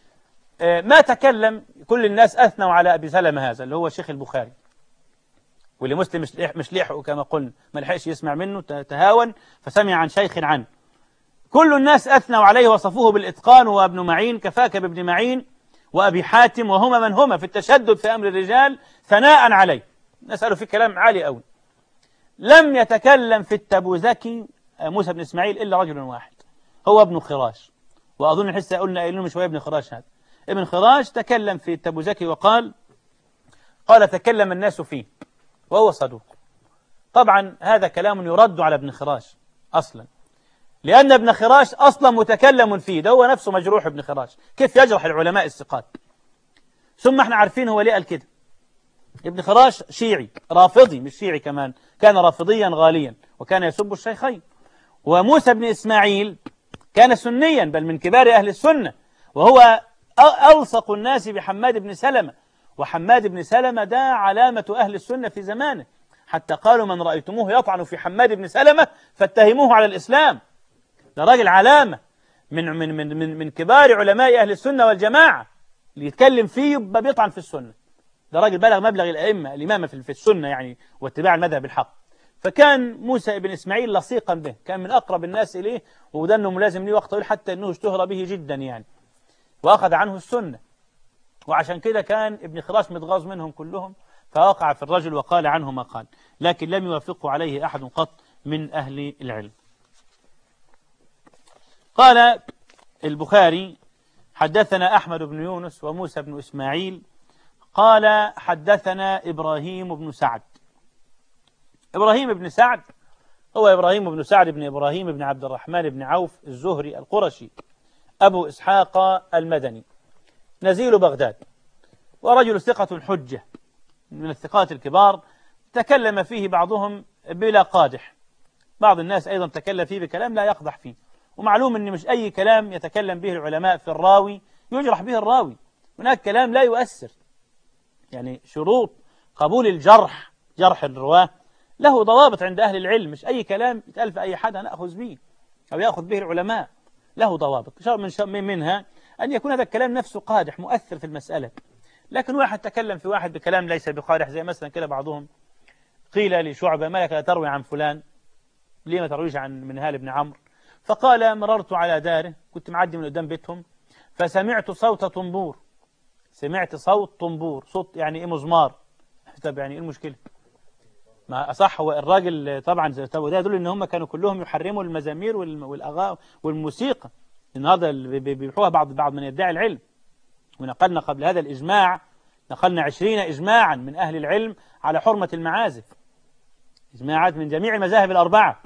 ما تكلم كل الناس أثنوا على أبي سلمة هذا اللي هو شيخ البخاري، واللي مسلم مش لحقه كما قلنا ما لحقش يسمع منه تهاون فسمع عن شيخ عنه. كل الناس أثنوا عليه وصفوه بالإتقان، وابن معين كفاك بابن معين وأبي حاتم وهما من هما في التشدد في أمر الرجال ثناء عليه، نسأله في كلام عالي أوي. لم يتكلم في التبوذكي موسى بن إسماعيل إلا رجل واحد هو ابن خراش، وأظن حسه قلنا قايلين شوية ابن خراش هذا. ابن خراش تكلم في التبوذكي وقال قال تكلم الناس فيه وهو صدوق. طبعا هذا كلام يرد على ابن خراش أصلا، لأن ابن خراش أصلا متكلم فيه، ده هو نفسه مجروح. ابن خراش كيف يجرح العلماء الثقات؟ ثم احنا عارفين هو ليه قال كده. ابن خراش شيعي رافضي، مش شيعي كمان، كان رافضيا غاليا وكان يسب الشيخين. وموسى بن إسماعيل كان سنيا بل من كبار أهل السنة، وهو ألصق الناس بحماد بن سلمة، وحماد بن سلمة ده علامة أهل السنة في زمانه، حتى قالوا من رأيتموه يطعن في حماد بن سلمة فاتهموه على الإسلام. ده راجل علامة من من من من, من كبار علماء أهل السنة والجماعة، اللي يتكلم فيه يبقى بيطعن في السنة. ده راجل بلغ مبلغ الأئمة الإمامة في السنة يعني واتباع المذهب الحق. فكان موسى بن إسماعيل لصيقا به، كان من أقرب الناس إليه، وده أنه ملازم ليه وقت طويل حتى أنه اشتهر به جدا يعني، وأخذ عنه السنة. وعشان كده كان ابن خراش متغاظ منهم كلهم، فوقع في الرجل وقال عنه ما قال، لكن لم يوافقه عليه أحد قط من أهل العلم. قال البخاري: حدثنا أحمد بن يونس وموسى بن إسماعيل قال حدثنا إبراهيم بن سعد. إبراهيم بن سعد هو إبراهيم بن سعد بن إبراهيم بن عبد الرحمن بن عوف الزهري القرشي أبو إسحاق المدني، نزيل بغداد، ورجل ثقة حجة من الثقات الكبار، تكلم فيه بعضهم بلا قادح، بعض الناس أيضا تكلم فيه بكلام لا يقدح فيه. ومعلوم أن مش أي كلام يتكلم به العلماء في الراوي يجرح به الراوي، هناك كلام لا يؤثر. يعني شروط قبول الجرح، جرح الرواة، له ضوابط عند أهل العلم، مش أي كلام يتقال في أي حد نأخذ به أو يأخذ به العلماء، له ضوابط. من منها أن يكون هذا الكلام نفسه قادح مؤثر في المسألة. لكن واحد تكلم في واحد بكلام ليس بقادح، زي مثلا كده بعضهم قيل لشعبة: ما لك لا تروي عن فلان؟ ليه ما ترويش عن منهال بن عمرو؟ فقال: مررت على داره، كنت معدي من قدام بيتهم، فسمعت صوت طنبور. سمعت صوت طنبور، صوت يعني ايه؟ مزمار. طب يعني ايه المشكلة؟ ما أصح هو الراجل طبعا، ده يدل ان هم كانوا كلهم يحرموا المزامير والاغاني والموسيقى. النهارده بيبيحوها بعض بعض من يدعي العلم. ونقلنا قبل هذا الإجماع، نقلنا عشرين إجماعا من أهل العلم على حرمة المعازف، إجماعات من جميع المذاهب الأربعة.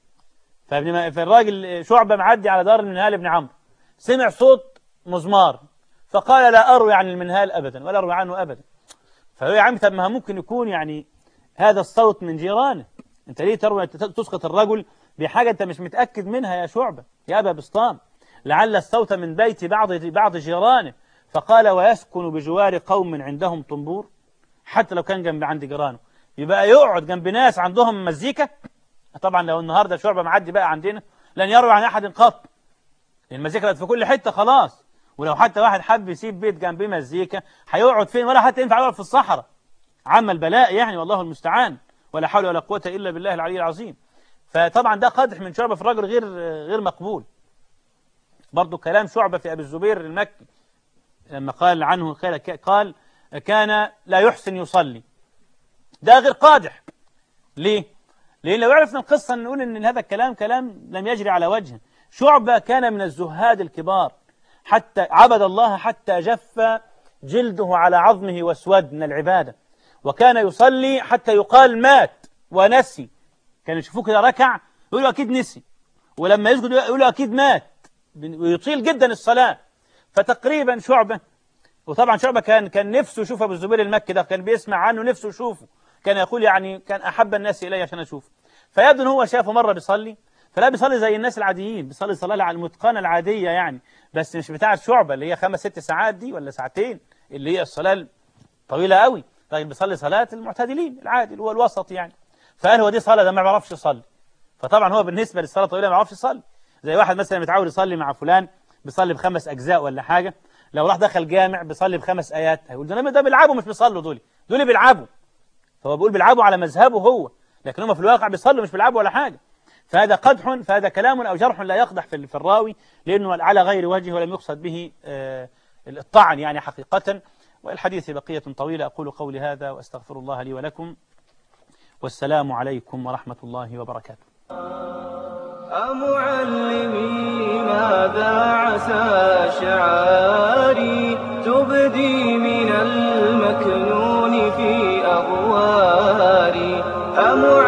فالراجل شعبة معدي على دار المنهال بن عمرو، سمع صوت مزمار، فقال: لا أروي عن المنهال أبدا ولا أروي عنه أبدا. فهو يا عم، طب ما ممكن يكون يعني هذا الصوت من جيرانه، أنت ليه تروي تسقط الرجل بحاجة أنت مش متأكد منها يا شعبة يا أبا بسطام؟ لعل الصوت من بيت بعض بعض جيرانه. فقال: ويسكن بجوار قوم عندهم طنبور؟ حتى لو كان جنب عند جيرانه، يبقى يقعد جنب ناس عندهم مزيكا؟ طبعا لو النهارده شعبة معدي بقى عندنا لن يروي عن أحد قط، المزيكا بقت في كل حتة خلاص. ولو حتى واحد حب يسيب بيت جنبه مزيكا، هيقعد فين؟ ولا حتى ينفع يقعد في الصحراء، عم البلاء يعني، والله المستعان، ولا حول ولا قوة إلا بالله العلي العظيم. فطبعا ده قدح من شعبة في الرجل غير غير مقبول. برضو كلام شعبة في أبي الزبير المكي لما قال عنه قال: كان لا يحسن يصلي، ده غير قادح. ليه؟ لأن لو عرفنا القصة نقول إن هذا الكلام كلام لم يجري على وجهه. شعبة كان من الزهاد الكبار، حتى عبد الله حتى جف جلده على عظمه واسود من العبادة، وكان يصلي حتى يقال مات ونسي. كانوا يشوفوه كده ركع يقولوا أكيد نسي، ولما يسجد يقولوا أكيد مات، ويطيل جدا الصلاة. فتقريبا شعبة، وطبعا شعبة كان كان نفسه يشوف أبو الزبير المكي ده، كان بيسمع عنه نفسه يشوفه، كان يقول يعني كان أحب الناس إلي عشان أشوفه. فيبدو أن هو شافه مرة بيصلي، فلا بيصلي زي الناس العاديين، بيصلي صلاة المتقنة العادية يعني، بس مش بتاعة شعبة اللي هي خمس ست ساعات دي ولا ساعتين، اللي هي الصلاة طويلة قوي. لكن بيصلي صلاة المعتدلين العادي اللي هو الوسط يعني. فقال هو دي صلاة، ده ما بيعرفش يصلي. فطبعا هو بالنسبة للصلاة الطويلة ما بيعرفش يصلي. زي واحد مثلا متعود يصلي مع فلان بيصلي بخمس أجزاء ولا حاجة، لو راح دخل جامع بيصلي بخمس آيات، هيقول ده ده بيلعبوا مش بيصلوا، دول دول بيلعبوا. فهو بيقول بيلعبوا على مذهبه هو، لكن هم في الواقع بيصلوا مش بيلعبوا ولا حاجة. فهذا قدح، فهذا كلام أو جرح لا يقدح في في الراوي، لأنه على غير وجهه ولم يقصد به الطعن يعني حقيقة. والحديث بقية طويلة. أقول قولي هذا وأستغفر الله لي ولكم، والسلام عليكم ورحمة الله وبركاته. أمعلمي ماذا عسى شعاري تبدي من المكنون في أغواري.